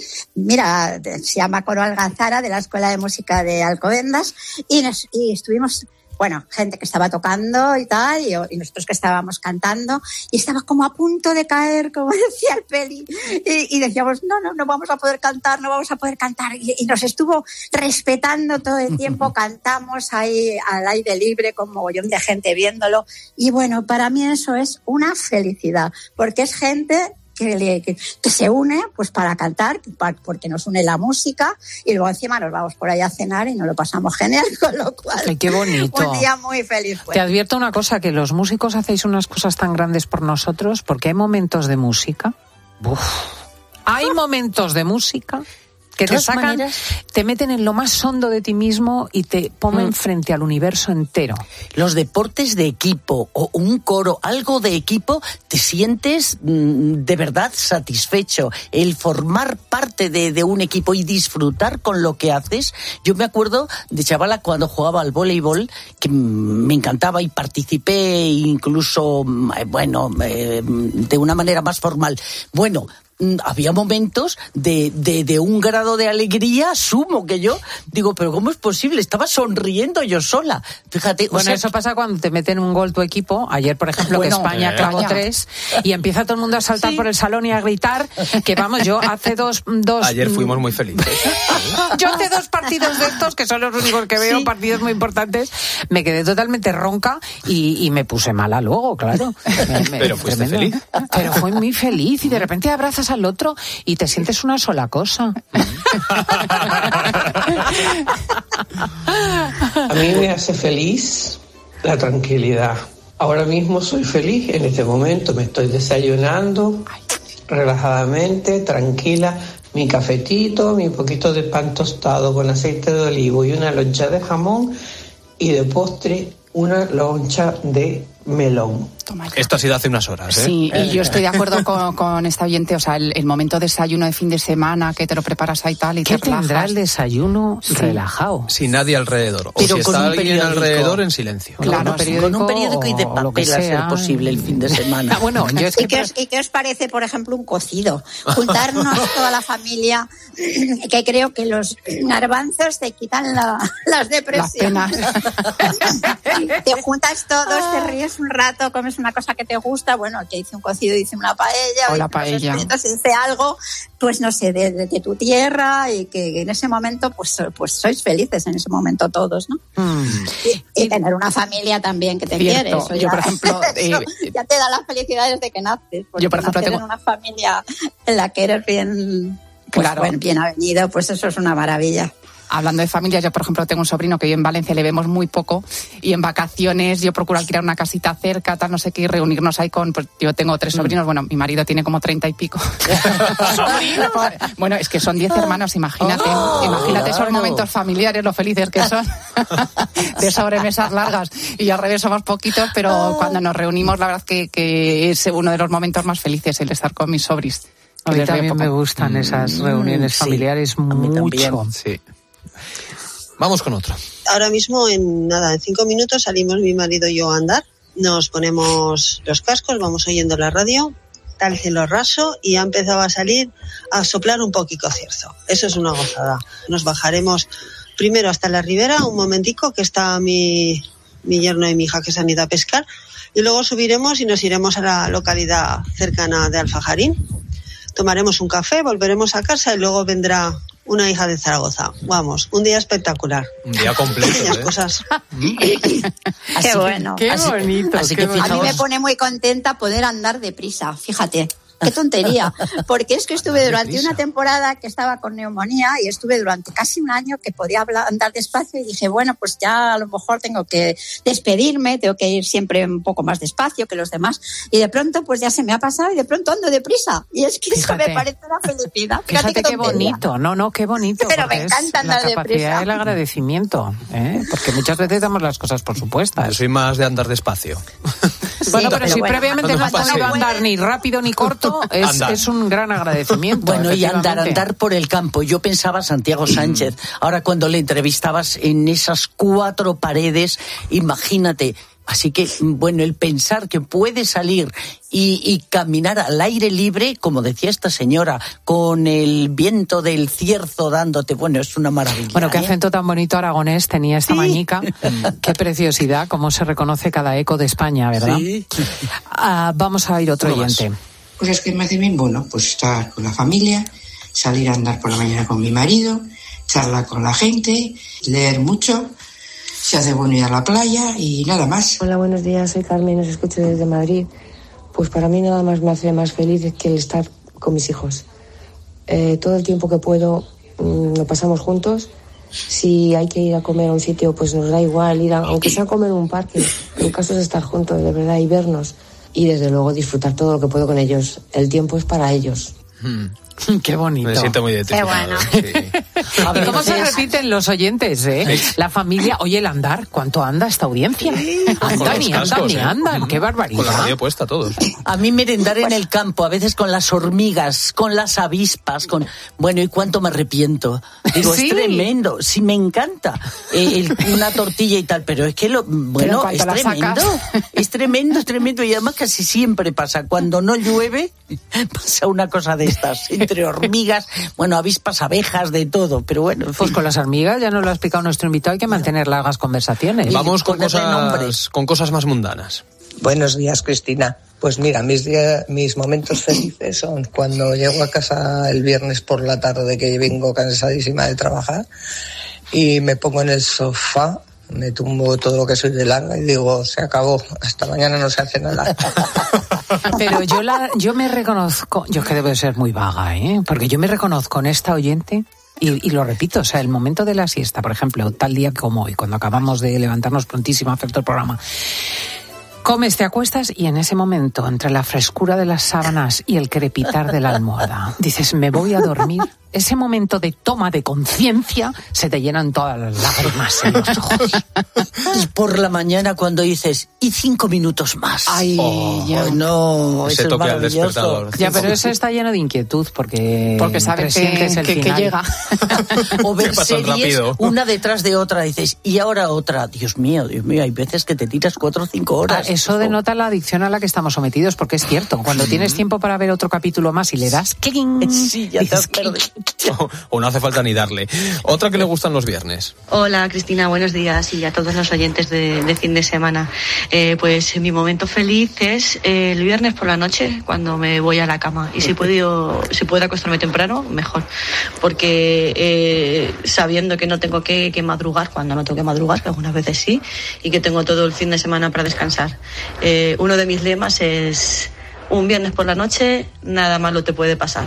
llama Coro Algazara, de la Escuela de Música de Alcobendas, y estuvimos bueno, gente que estaba tocando y tal, y nosotros que estábamos cantando, y estaba como a punto de caer, como decía el Peli, y decíamos, no vamos a poder cantar, y nos estuvo respetando todo el tiempo, cantamos ahí al aire libre con mogollón de gente viéndolo, y bueno, para mí eso es una felicidad, porque es gente que se une pues para cantar, porque nos une la música, y luego encima nos vamos por ahí a cenar y nos lo pasamos genial, con lo cual ay, qué bonito. Un día muy feliz. Te advierto una cosa, que los músicos hacéis unas cosas tan grandes por nosotros, porque hay momentos de música. Hay momentos de música que te sacan, te meten en lo más hondo de ti mismo y te ponen frente al universo entero. Los deportes de equipo o un coro, algo de equipo, te sientes de verdad satisfecho. El formar parte de un equipo y disfrutar con lo que haces. Yo me acuerdo de chavala cuando jugaba al voleibol, que me encantaba y participé incluso, de una manera más formal. Bueno, había momentos de un grado de alegría, asumo que yo digo, pero ¿cómo es posible? Estaba sonriendo yo sola. Fíjate. Bueno, eso pasa cuando te meten un gol tu equipo. Ayer, por ejemplo, que España clavó 3 y empieza todo el mundo a saltar por el salón y a gritar, que vamos, yo hace dos ayer fuimos muy felices. Yo hace 2 partidos de estos, que son los únicos que veo, partidos muy importantes, me quedé totalmente ronca y me puse mala luego, claro. Pero fuiste feliz. Pero fui muy feliz y de repente abrazas al otro y te sientes una sola cosa. A mí me hace feliz la tranquilidad. Ahora mismo soy feliz, en este momento me estoy desayunando relajadamente, tranquila, mi cafetito, mi poquito de pan tostado con aceite de olivo y una loncha de jamón, y de postre una loncha de melón. Esto ha sido hace unas horas, ¿eh? Sí, y yo estoy de acuerdo con esta oyente, o sea, el momento de desayuno de fin de semana, que te lo preparas ahí tal y ¿qué te relajas? tendrá el desayuno relajado? Sin nadie alrededor. O pero si está alguien alrededor, en silencio. Claro, con un periódico y de papel a ser posible el fin de semana. Bueno, yo es que ¿Y qué os parece, por ejemplo, un cocido? Juntarnos toda la familia, que creo que los garbanzos te quitan las depresiones. Las penas. Te juntas todos, te ríes un rato, comes una cosa que te gusta, bueno, que hice un cocido, hice una paella. O la paella. Entonces hice algo, pues no sé, de tu tierra, y que en ese momento, pues sois felices en ese momento todos, ¿no? Y tener una familia también que te quiere. Eso yo, por ejemplo, ya te da la felicidad desde que naces. Yo, por ejemplo, tengo una familia en la que eres bien, pues, bien avenido, pues eso es una maravilla. Hablando de familias, yo, por ejemplo, tengo un sobrino que vive en Valencia, le vemos muy poco, y en vacaciones yo procuro alquilar una casita cerca, tal, no sé qué, y reunirnos ahí pues yo tengo 3 sobrinos, bueno, mi marido tiene como 30 y pico. ¿Sobrinos? Bueno, es que son 10 hermanos, imagínate. Imagínate esos momentos familiares, lo felices que son, de sobremesas largas, y al revés somos poquitos, pero cuando nos reunimos, la verdad que es uno de los momentos más felices, el estar con mis sobris. A mí también me gustan esas reuniones familiares mucho. Sí. Vamos con otro. Ahora mismo, en 5 minutos salimos mi marido y yo a andar. Nos ponemos los cascos, vamos oyendo la radio, está el cielo raso y ha empezado a salir, a soplar un poquito cierzo. Eso es una gozada. Nos bajaremos primero hasta la ribera, un momentico, que está mi yerno y mi hija que se han ido a pescar, y luego subiremos y nos iremos a la localidad cercana de Alfajarín. Tomaremos un café, volveremos a casa y luego vendrá una hija de Zaragoza. Vamos, un día espectacular. Un día completo. Pequeñas cosas. Qué bueno. Qué bonito. Así que a mí me pone muy contenta poder andar deprisa, fíjate. Qué tontería, porque es que estuve durante una temporada que estaba con neumonía y estuve durante casi un año que podía andar despacio, y dije, bueno, pues ya a lo mejor tengo que despedirme, tengo que ir siempre un poco más despacio que los demás, y de pronto pues ya se me ha pasado y de pronto ando deprisa, y es que eso me parece una felicidad. Fíjate qué bonito, qué bonito. Pero me encanta andar deprisa. La capacidad del agradecimiento, porque muchas veces damos las cosas por supuestas. Yo soy más de andar despacio. Bueno, pero si previamente no has podido andar ni rápido ni corto, es un gran agradecimiento. Bueno, y andar por el campo. Yo pensaba Santiago Sánchez, ahora cuando le entrevistabas en esas 4 paredes, imagínate, Así que, bueno, el pensar que puedes salir y caminar al aire libre, como decía esta señora, con el viento del cierzo dándote, bueno, es una maravilla. Bueno, qué acento tan bonito aragonés tenía esta mañica. Qué preciosidad, cómo se reconoce cada eco de España, ¿verdad? Sí. Vamos a ir otro oyente. Pues es que me hace bien, bueno, pues estar con la familia, salir a andar por la mañana con mi marido, charlar con la gente, leer mucho. Se hace bueno ir a la playa y nada más. Hola, buenos días, soy Carmen, os escucho desde Madrid. Pues para mí nada más me hace más feliz que el estar con mis hijos. Todo el tiempo que puedo lo pasamos juntos. Si hay que ir a comer a un sitio, pues nos da igual ir, aunque sea a comer en un parque. El caso es estar juntos, de verdad, y vernos. Y desde luego disfrutar todo lo que puedo con ellos. El tiempo es para ellos. Qué bonito. Me siento muy identificado. Qué bueno. Sí. A ver, ¿cómo se repiten los oyentes, eh? Sí. La familia, oye, el andar, ¿cuánto anda esta audiencia? Andan, qué barbaridad. Con la radio puesta todos. A mí merendar en el campo, a veces con las hormigas, con las avispas, bueno, ¿y cuánto me arrepiento? Digo, ¿sí? Es tremendo, sí, me encanta una tortilla y tal, pero es que bueno, es tremendo, es tremendo, y además casi siempre pasa, cuando no llueve, pasa una cosa de estas, entre hormigas, bueno, avispas, abejas, de todo, pero bueno. Pues con las hormigas, ya nos lo ha explicado nuestro invitado, hay que mantener largas conversaciones. Vamos con cosas más mundanas. Buenos días, Cristina. Pues mira, mis momentos felices son cuando llego a casa el viernes por la tarde, que vengo cansadísima de trabajar, y me pongo en el sofá, me tumbo todo lo que soy de larga y digo, se acabó, hasta mañana no se hace nada. Pero yo me reconozco, yo que debo de ser muy vaga, porque yo me reconozco en esta oyente. Y lo repito, o sea, el momento de la siesta, por ejemplo, tal día como hoy, cuando acabamos de levantarnos prontísimo a hacer todo el programa, comes, te acuestas y en ese momento, entre la frescura de las sábanas y el crepitar de la almohada, dices, me voy a dormir. Ese momento de toma de conciencia, se te llenan todas las lágrimas en los ojos. Es por la mañana cuando dices, y 5 minutos más. Ay, ya. No, se toca el despertador. Ya, pero eso está lleno de inquietud porque sabes que llega. O ver series rápido, una detrás de otra, dices, y ahora otra. Dios mío, hay veces que te tiras 4 o 5 horas. Eso denota la adicción a la que estamos sometidos, porque es cierto, cuando tienes tiempo para ver otro capítulo más y le das ¡cling! Sí, ya te has perdido. O no hace falta ni darle. Otra que le gustan los viernes. Hola, Cristina, buenos días, y a todos los oyentes de fin de semana. Pues mi momento feliz es el viernes por la noche, cuando me voy a la cama. Y si puedo acostarme temprano, mejor. Porque sabiendo que no tengo que madrugar, cuando no tengo que madrugar, que algunas veces sí, y que tengo todo el fin de semana para descansar. Uno de mis lemas es: un viernes por la noche, nada malo te puede pasar.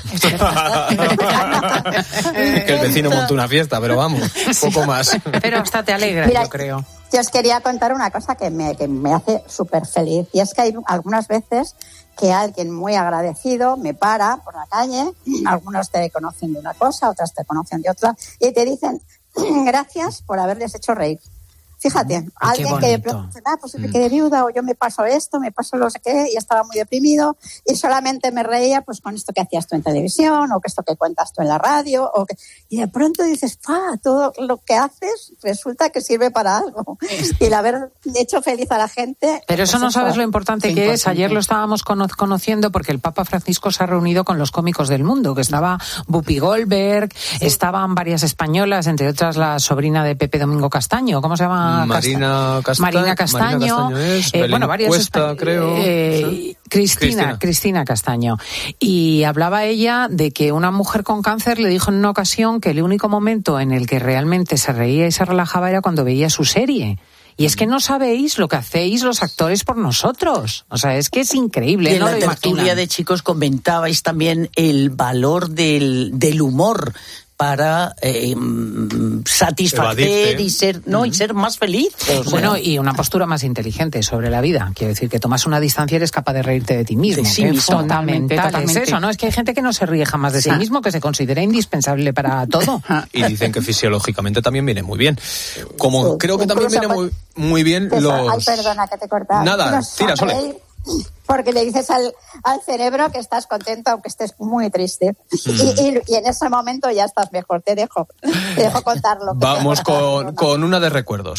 Que el vecino montó una fiesta, pero vamos, poco más. Pero hasta te alegra, yo creo. Yo os quería contar una cosa que me hace súper feliz, y es que hay algunas veces que alguien muy agradecido me para por la calle, algunos te conocen de una cosa, otras te conocen de otra, y te dicen, gracias por haberles hecho reír. Fíjate, alguien que pues me quedé viuda, o yo me paso esto, me paso no sé qué, y estaba muy deprimido, y solamente me reía pues con esto que hacías tú en televisión, o que esto que cuentas tú en la radio, y de pronto dices, todo lo que haces resulta que sirve para algo. Y el haber hecho feliz a la gente... Pero eso no sabes lo importante que es. Ayer lo estábamos conociendo porque el Papa Francisco se ha reunido con los cómicos del mundo, que estaba Whoopi Goldberg, estaban varias españolas, entre otras la sobrina de Pepe Domingo Castaño, ¿cómo se llama? Marina Castaño es, varias Cuesta, creo. Sí. Cristina Castaño. Y hablaba ella de que una mujer con cáncer le dijo en una ocasión que el único momento en el que realmente se reía y se relajaba era cuando veía su serie. Y es que no sabéis lo que hacéis los actores por nosotros. O sea, es que es increíble. Y en la tertulia de chicos comentabais también el valor del humor para satisfacer, evadirte, y ser más feliz. Bueno, y una postura más inteligente sobre la vida. Quiero decir, que tomas una distancia y eres capaz de reírte de ti mismo. De sí mismo. Totalmente. Es eso, ¿no? Es que hay gente que no se ríe jamás de sí mismo, que se considera indispensable para todo. Y dicen que fisiológicamente también viene muy bien. Como creo que también viene muy bien los... Ay, perdona que te he cortado. Nada, tira, Sole. Porque le dices al cerebro que estás contento aunque estés muy triste. Y en ese momento ya estás mejor. Te dejo contarlo. Vamos con una de recuerdos.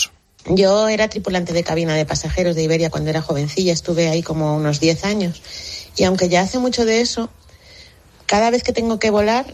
Yo era tripulante de cabina de pasajeros de Iberia cuando era jovencilla, estuve ahí como unos 10 años. Y aunque ya hace mucho de eso, cada vez que tengo que volar,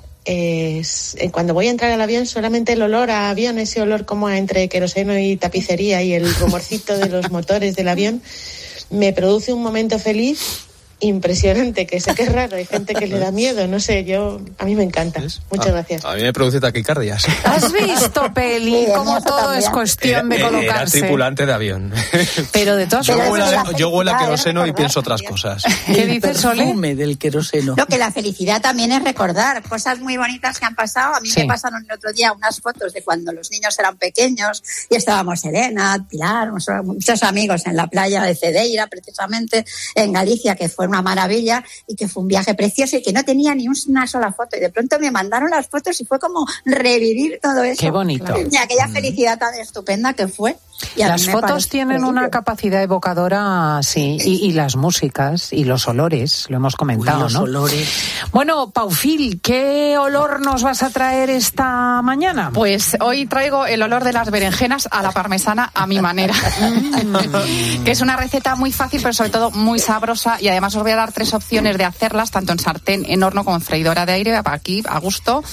cuando voy a entrar al avión, solamente el olor a avión, ese olor como entre queroseno y tapicería y el rumorcito de los motores del avión, me produce un momento feliz impresionante, que sé que es raro, hay gente que le da miedo, no sé, a mí me encanta. Muchas gracias. A mí me produce taquicardias. ¿Has visto, Peli? Como todo también es cuestión de colocarse. Era tripulante de avión. Pero de todas formas... Yo huelo a queroseno y pienso otras cosas. ¿Qué dices, Sole? Del queroseno. Lo que la felicidad también es recordar cosas muy bonitas que han pasado. A mí me pasaron el otro día unas fotos de cuando los niños eran pequeños y estábamos Elena, Pilar, muchos amigos en la playa de Cedeira, precisamente, en Galicia, que fue una maravilla y que fue un viaje precioso y que no tenía ni una sola foto. Y de pronto me mandaron las fotos y fue como revivir todo eso. Qué bonito. Y aquella felicidad tan estupenda que fue. Y las fotos tienen una capacidad evocadora, sí, y las músicas y los olores, lo hemos comentado, los olores. Bueno, Paufil, ¿qué olor nos vas a traer esta mañana? Pues hoy traigo el olor de las berenjenas a la parmesana a mi manera. Que es una receta muy fácil, pero sobre todo muy sabrosa, y además os voy a dar 3 opciones de hacerlas, tanto en sartén, en horno como en freidora de aire, aquí a gusto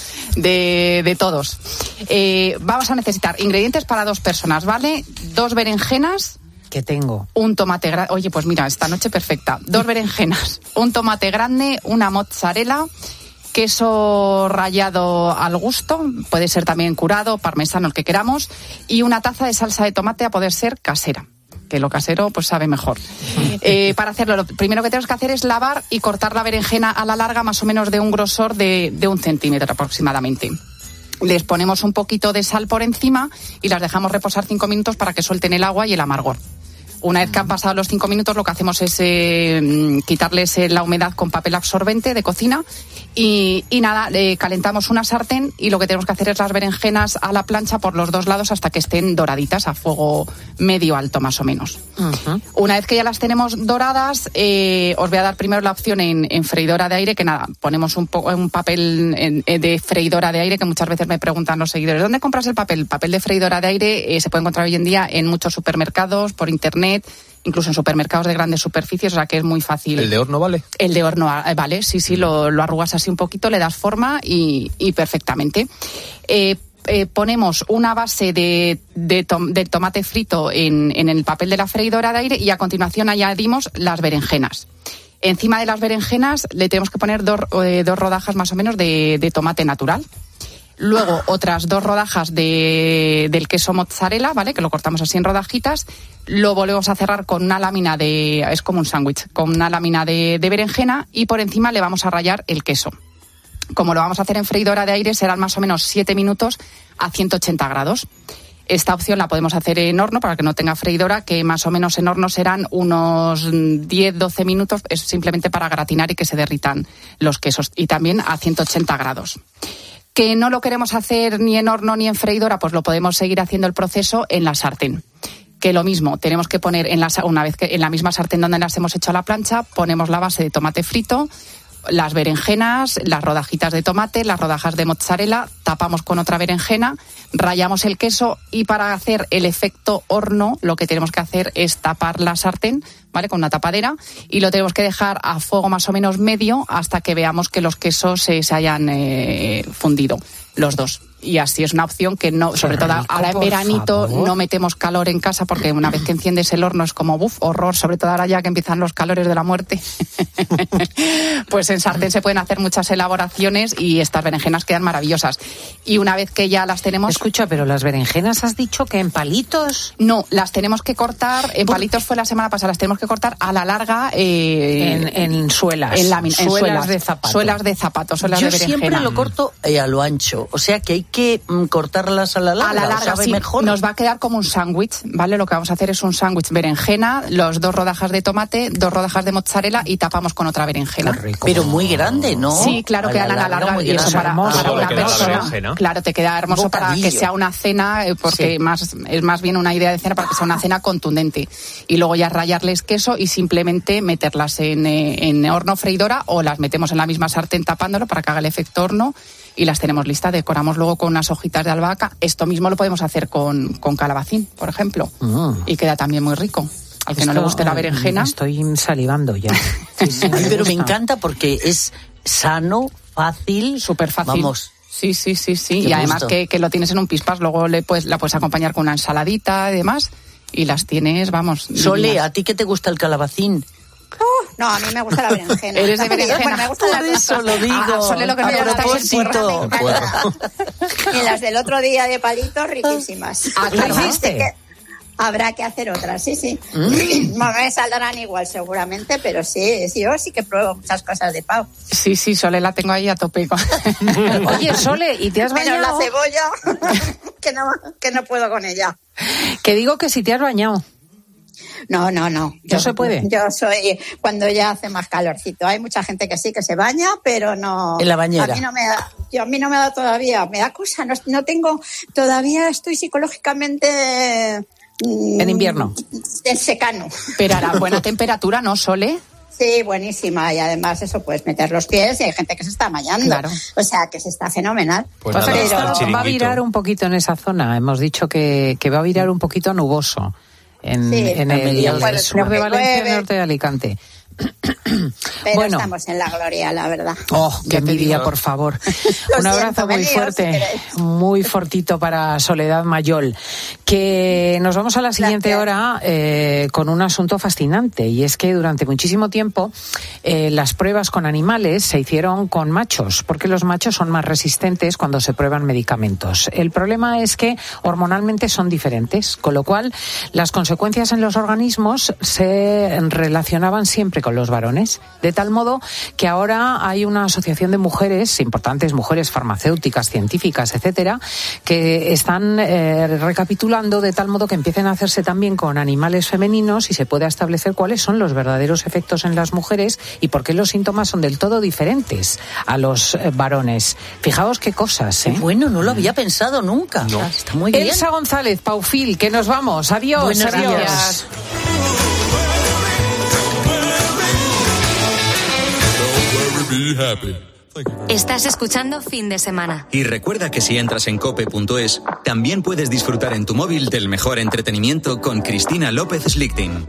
de todos. Vamos a necesitar ingredientes para 2 personas, ¿vale? 2 berenjenas. ¿Qué tengo? Un tomate grande. Oye, pues mira, esta noche perfecta. 2 berenjenas, un tomate grande, una mozzarella, queso rallado al gusto, puede ser también curado, parmesano, el que queramos, y una taza de salsa de tomate, a poder ser casera, que lo casero pues sabe mejor. Para hacerlo, lo primero que tenemos que hacer es lavar y cortar la berenjena a la larga, más o menos de un grosor de 1 centímetro aproximadamente. Les ponemos un poquito de sal por encima y las dejamos reposar 5 minutos para que suelten el agua y el amargor. Una vez que han pasado los 5 minutos, lo que hacemos es quitarles la humedad con papel absorbente de cocina y nada, calentamos una sartén y lo que tenemos que hacer es las berenjenas a la plancha por los 2 lados hasta que estén doraditas a fuego medio alto más o menos. Uh-huh. Una vez que ya las tenemos doradas, os voy a dar primero la opción en freidora de aire, que nada, ponemos un papel de freidora de aire, que muchas veces me preguntan los seguidores, ¿dónde compras el papel? El papel de freidora de aire se puede encontrar hoy en día en muchos supermercados, por internet, incluso en supermercados de grandes superficies, o sea que es muy fácil. ¿El de horno vale? El de horno vale, sí, lo arrugas así un poquito, le das forma y perfectamente. Ponemos una base del tomate frito en el papel de la freidora de aire y a continuación añadimos las berenjenas. Encima de las berenjenas le tenemos que poner 2 rodajas más o menos de tomate natural. Luego otras 2 rodajas del queso mozzarella, ¿vale? Que lo cortamos así en rodajitas. Lo volvemos a cerrar con una lámina es como un sándwich, con una lámina de berenjena, y por encima le vamos a rallar el queso. Como lo vamos a hacer en freidora de aire, serán más o menos 7 minutos a 180 grados. Esta opción la podemos hacer en horno para que no tenga freidora, que más o menos en horno serán unos 10-12 minutos, es simplemente para gratinar y que se derritan los quesos, y también a 180 grados. Que no lo queremos hacer ni en horno ni en freidora, pues lo podemos seguir haciendo el proceso en la sartén. Que lo mismo, tenemos que poner una vez que en la misma sartén donde las hemos hecho a la plancha, ponemos la base de tomate frito, las berenjenas, las rodajitas de tomate, las rodajas de mozzarella, tapamos con otra berenjena, rallamos el queso, y para hacer el efecto horno lo que tenemos que hacer es tapar la sartén, ¿vale? Con una tapadera, y lo tenemos que dejar a fuego más o menos medio hasta que veamos que los quesos se hayan fundido los 2. Y así es una opción que no, sobre todo ahora en veranito, no metemos calor en casa, porque una vez que enciendes el horno es como horror, sobre todo ahora ya que empiezan los calores de la muerte. Pues en sartén se pueden hacer muchas elaboraciones y estas berenjenas quedan maravillosas. Y una vez que ya las tenemos... Escucha, pero las berenjenas has dicho que en palitos. No, las tenemos que cortar, en palitos fue la semana pasada, las tenemos que cortar a la larga en suelas. En suelas de zapato. Suelas de zapato, suelas de berenjena. Yo siempre lo corto a lo ancho, o sea que hay que cortarlas a la larga. A la larga, ¿sabe sí. Mejor? Nos va a quedar como un sándwich, ¿vale? Lo que vamos a hacer es un sándwich berenjena, 2 rodajas de tomate, 2 rodajas de mozzarella y tapamos con otra berenjena. Pero muy grande, ¿no? Sí, claro, que a la larga, y eso para una persona. Claro, te queda hermoso para que sea una cena, porque sí. Es más bien una idea de cena para que sea una cena contundente. Y luego ya rallarles queso y simplemente meterlas en horno freidora, o las metemos en la misma sartén tapándolo para que haga el efecto horno y las tenemos listas. Decoramos luego con unas hojitas de albahaca. Esto mismo lo podemos hacer con calabacín, por ejemplo, y queda también muy rico. Al que no le guste la berenjena. Estoy salivando ya. Sí, ay, pero me encanta porque es sano, fácil. Súper fácil. Vamos. Sí. Y además que lo tienes en un pispas, luego la puedes acompañar con una ensaladita y demás, y las tienes, vamos. Sole, ¿a ti qué te gusta el calabacín? No, a mí me gusta la berenjena. Eres de berenjena. Bueno, me gusta por eso lo digo. Sole lo que me gusta es el puerro. Y las del otro día de palito, riquísimas. Claro. Habrá que hacer otras, sí. No me saldrán igual seguramente, pero sí, yo sí que pruebo muchas cosas de pavo. Sí, Sole la tengo ahí a tope. Oye, Sole, ¿y te has bañado? Menos la cebolla, que no puedo con ella. Que digo que si te has bañado. No. ¿No se puede? Yo soy cuando ya hace más calorcito. Hay mucha gente que sí que se baña, pero no. En la bañera. A mí no me da todavía. Me da cosa. No tengo. Todavía estoy psicológicamente. En invierno. En secano. Pero a la buena temperatura, ¿no, Sole? Sí, buenísima. Y además eso, puedes meter los pies y hay gente que se está bañando. Claro. O sea, que se está fenomenal. Pues va a virar un poquito en esa zona. Hemos dicho que va a virar un poquito nuboso en el sur de Valencia y norte de Alicante. Pero bueno, estamos en la gloria, la verdad. Oh, qué envidia, por favor. Un abrazo muy fuerte, muy fortito para Soledad Mayol. Que nos vamos a la siguiente hora con un asunto fascinante, y es que durante muchísimo tiempo las pruebas con animales se hicieron con machos, porque los machos son más resistentes cuando se prueban medicamentos. El problema es que hormonalmente son diferentes, con lo cual las consecuencias en los organismos se relacionaban siempre con los varones, de tal modo que ahora hay una asociación de mujeres, importantes mujeres farmacéuticas, científicas, etcétera, que están recapitulando de tal modo que empiecen a hacerse también con animales femeninos y se pueda establecer cuáles son los verdaderos efectos en las mujeres y por qué los síntomas son del todo diferentes a los varones. Fijaos qué cosas, ¿eh? Bueno, no lo había pensado nunca. No. Está muy bien. Elsa González, Paufil, que nos vamos. Adiós. Buenos adiós. Días. Estás escuchando Fin de Semana. Y recuerda que si entras en cope.es, también puedes disfrutar en tu móvil del mejor entretenimiento con Cristina López Slichting.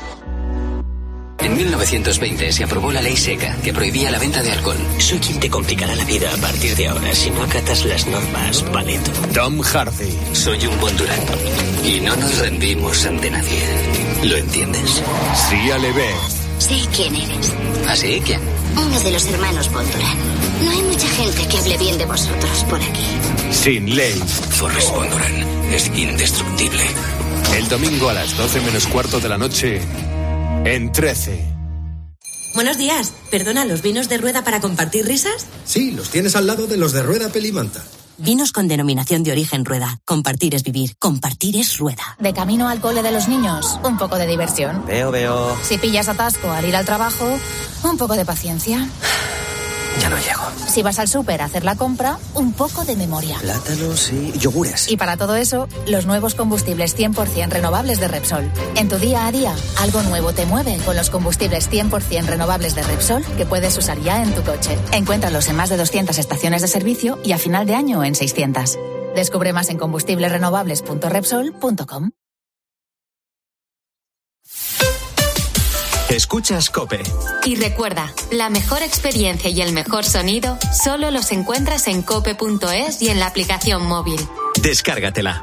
En 1920 se aprobó la ley seca que prohibía la venta de alcohol. Soy quien te complicará la vida a partir de ahora si no acatas las normas, Paleto. Tom Hardy. Soy un Bondurán y no nos rendimos ante nadie. ¿Lo entiendes? Sia Levé. Sé quién eres. ¿Ah, sí? ¿Quién? Uno de los hermanos Bondurán. No hay mucha gente que hable bien de vosotros por aquí. Sin ley. Forrest Bondurán es indestructible. El domingo a las 12 menos cuarto de la noche, en 13. Buenos días. Perdona, ¿los vinos de Rueda para compartir risas? Sí, los tienes al lado de los de Rueda Pelimanta. Vinos con denominación de origen Rueda. Compartir es vivir. Compartir es Rueda. De camino al cole de los niños, un poco de diversión. Veo. Si pillas atasco al ir al trabajo, un poco de paciencia. Ya no llego. Si vas al súper a hacer la compra, un poco de memoria. Plátanos y yogures. Y para todo eso, los nuevos combustibles 100% renovables de Repsol. En tu día a día, algo nuevo te mueve con los combustibles 100% renovables de Repsol que puedes usar ya en tu coche. Encuéntralos en más de 200 estaciones de servicio y a final de año en 600. Descubre más en combustiblesrenovables.repsol.com. Escuchas COPE. Y recuerda, la mejor experiencia y el mejor sonido solo los encuentras en cope.es y en la aplicación móvil. Descárgatela.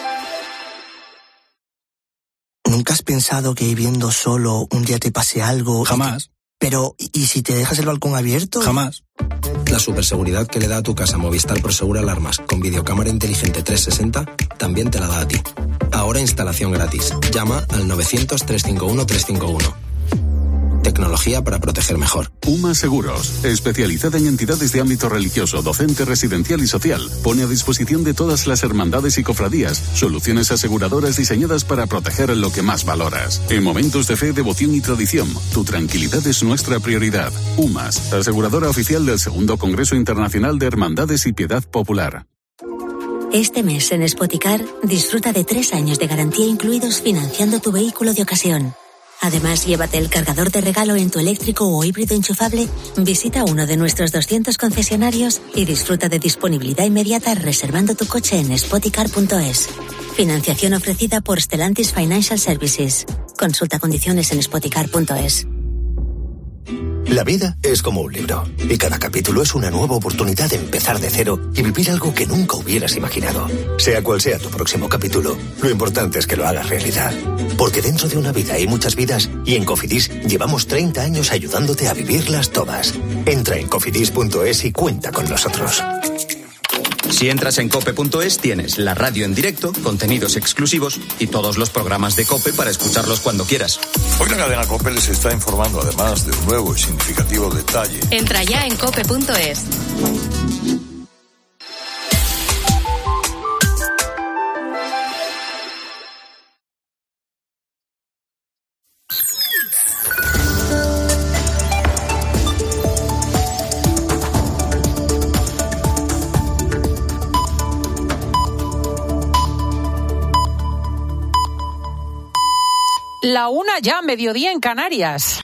¿Nunca has pensado que viviendo solo un día te pase algo? Jamás. Pero, ¿y si te dejas el balcón abierto? Jamás. La superseguridad que le da a tu casa Movistar Prosegur Alarmas con videocámara inteligente 360 también te la da a ti. Ahora instalación gratis. Llama al 900-351-351. Tecnología para proteger mejor. UMA Seguros, especializada en entidades de ámbito religioso, docente, residencial y social, pone a disposición de todas las hermandades y cofradías soluciones aseguradoras diseñadas para proteger lo que más valoras. En momentos de fe, devoción y tradición, tu tranquilidad es nuestra prioridad. UMAS, aseguradora oficial del Segundo Congreso Internacional de Hermandades y Piedad Popular. Este mes en Spoticar disfruta de 3 años de garantía incluidos financiando tu vehículo de ocasión. Además, llévate el cargador de regalo en tu eléctrico o híbrido enchufable, visita uno de nuestros 200 concesionarios y disfruta de disponibilidad inmediata reservando tu coche en spoticar.es. Financiación ofrecida por Stellantis Financial Services. Consulta condiciones en spoticar.es. La vida es como un libro, y cada capítulo es una nueva oportunidad de empezar de cero y vivir algo que nunca hubieras imaginado. Sea cual sea tu próximo capítulo, lo importante es que lo hagas realidad. Porque dentro de una vida hay muchas vidas, y en Cofidis llevamos 30 años ayudándote a vivirlas todas. Entra en cofidis.es y cuenta con nosotros. Si entras en cope.es tienes la radio en directo, contenidos exclusivos y todos los programas de COPE para escucharlos cuando quieras. Hoy la cadena COPE les está informando además de un nuevo y significativo detalle. Entra ya en cope.es. La 1 ya, mediodía en Canarias.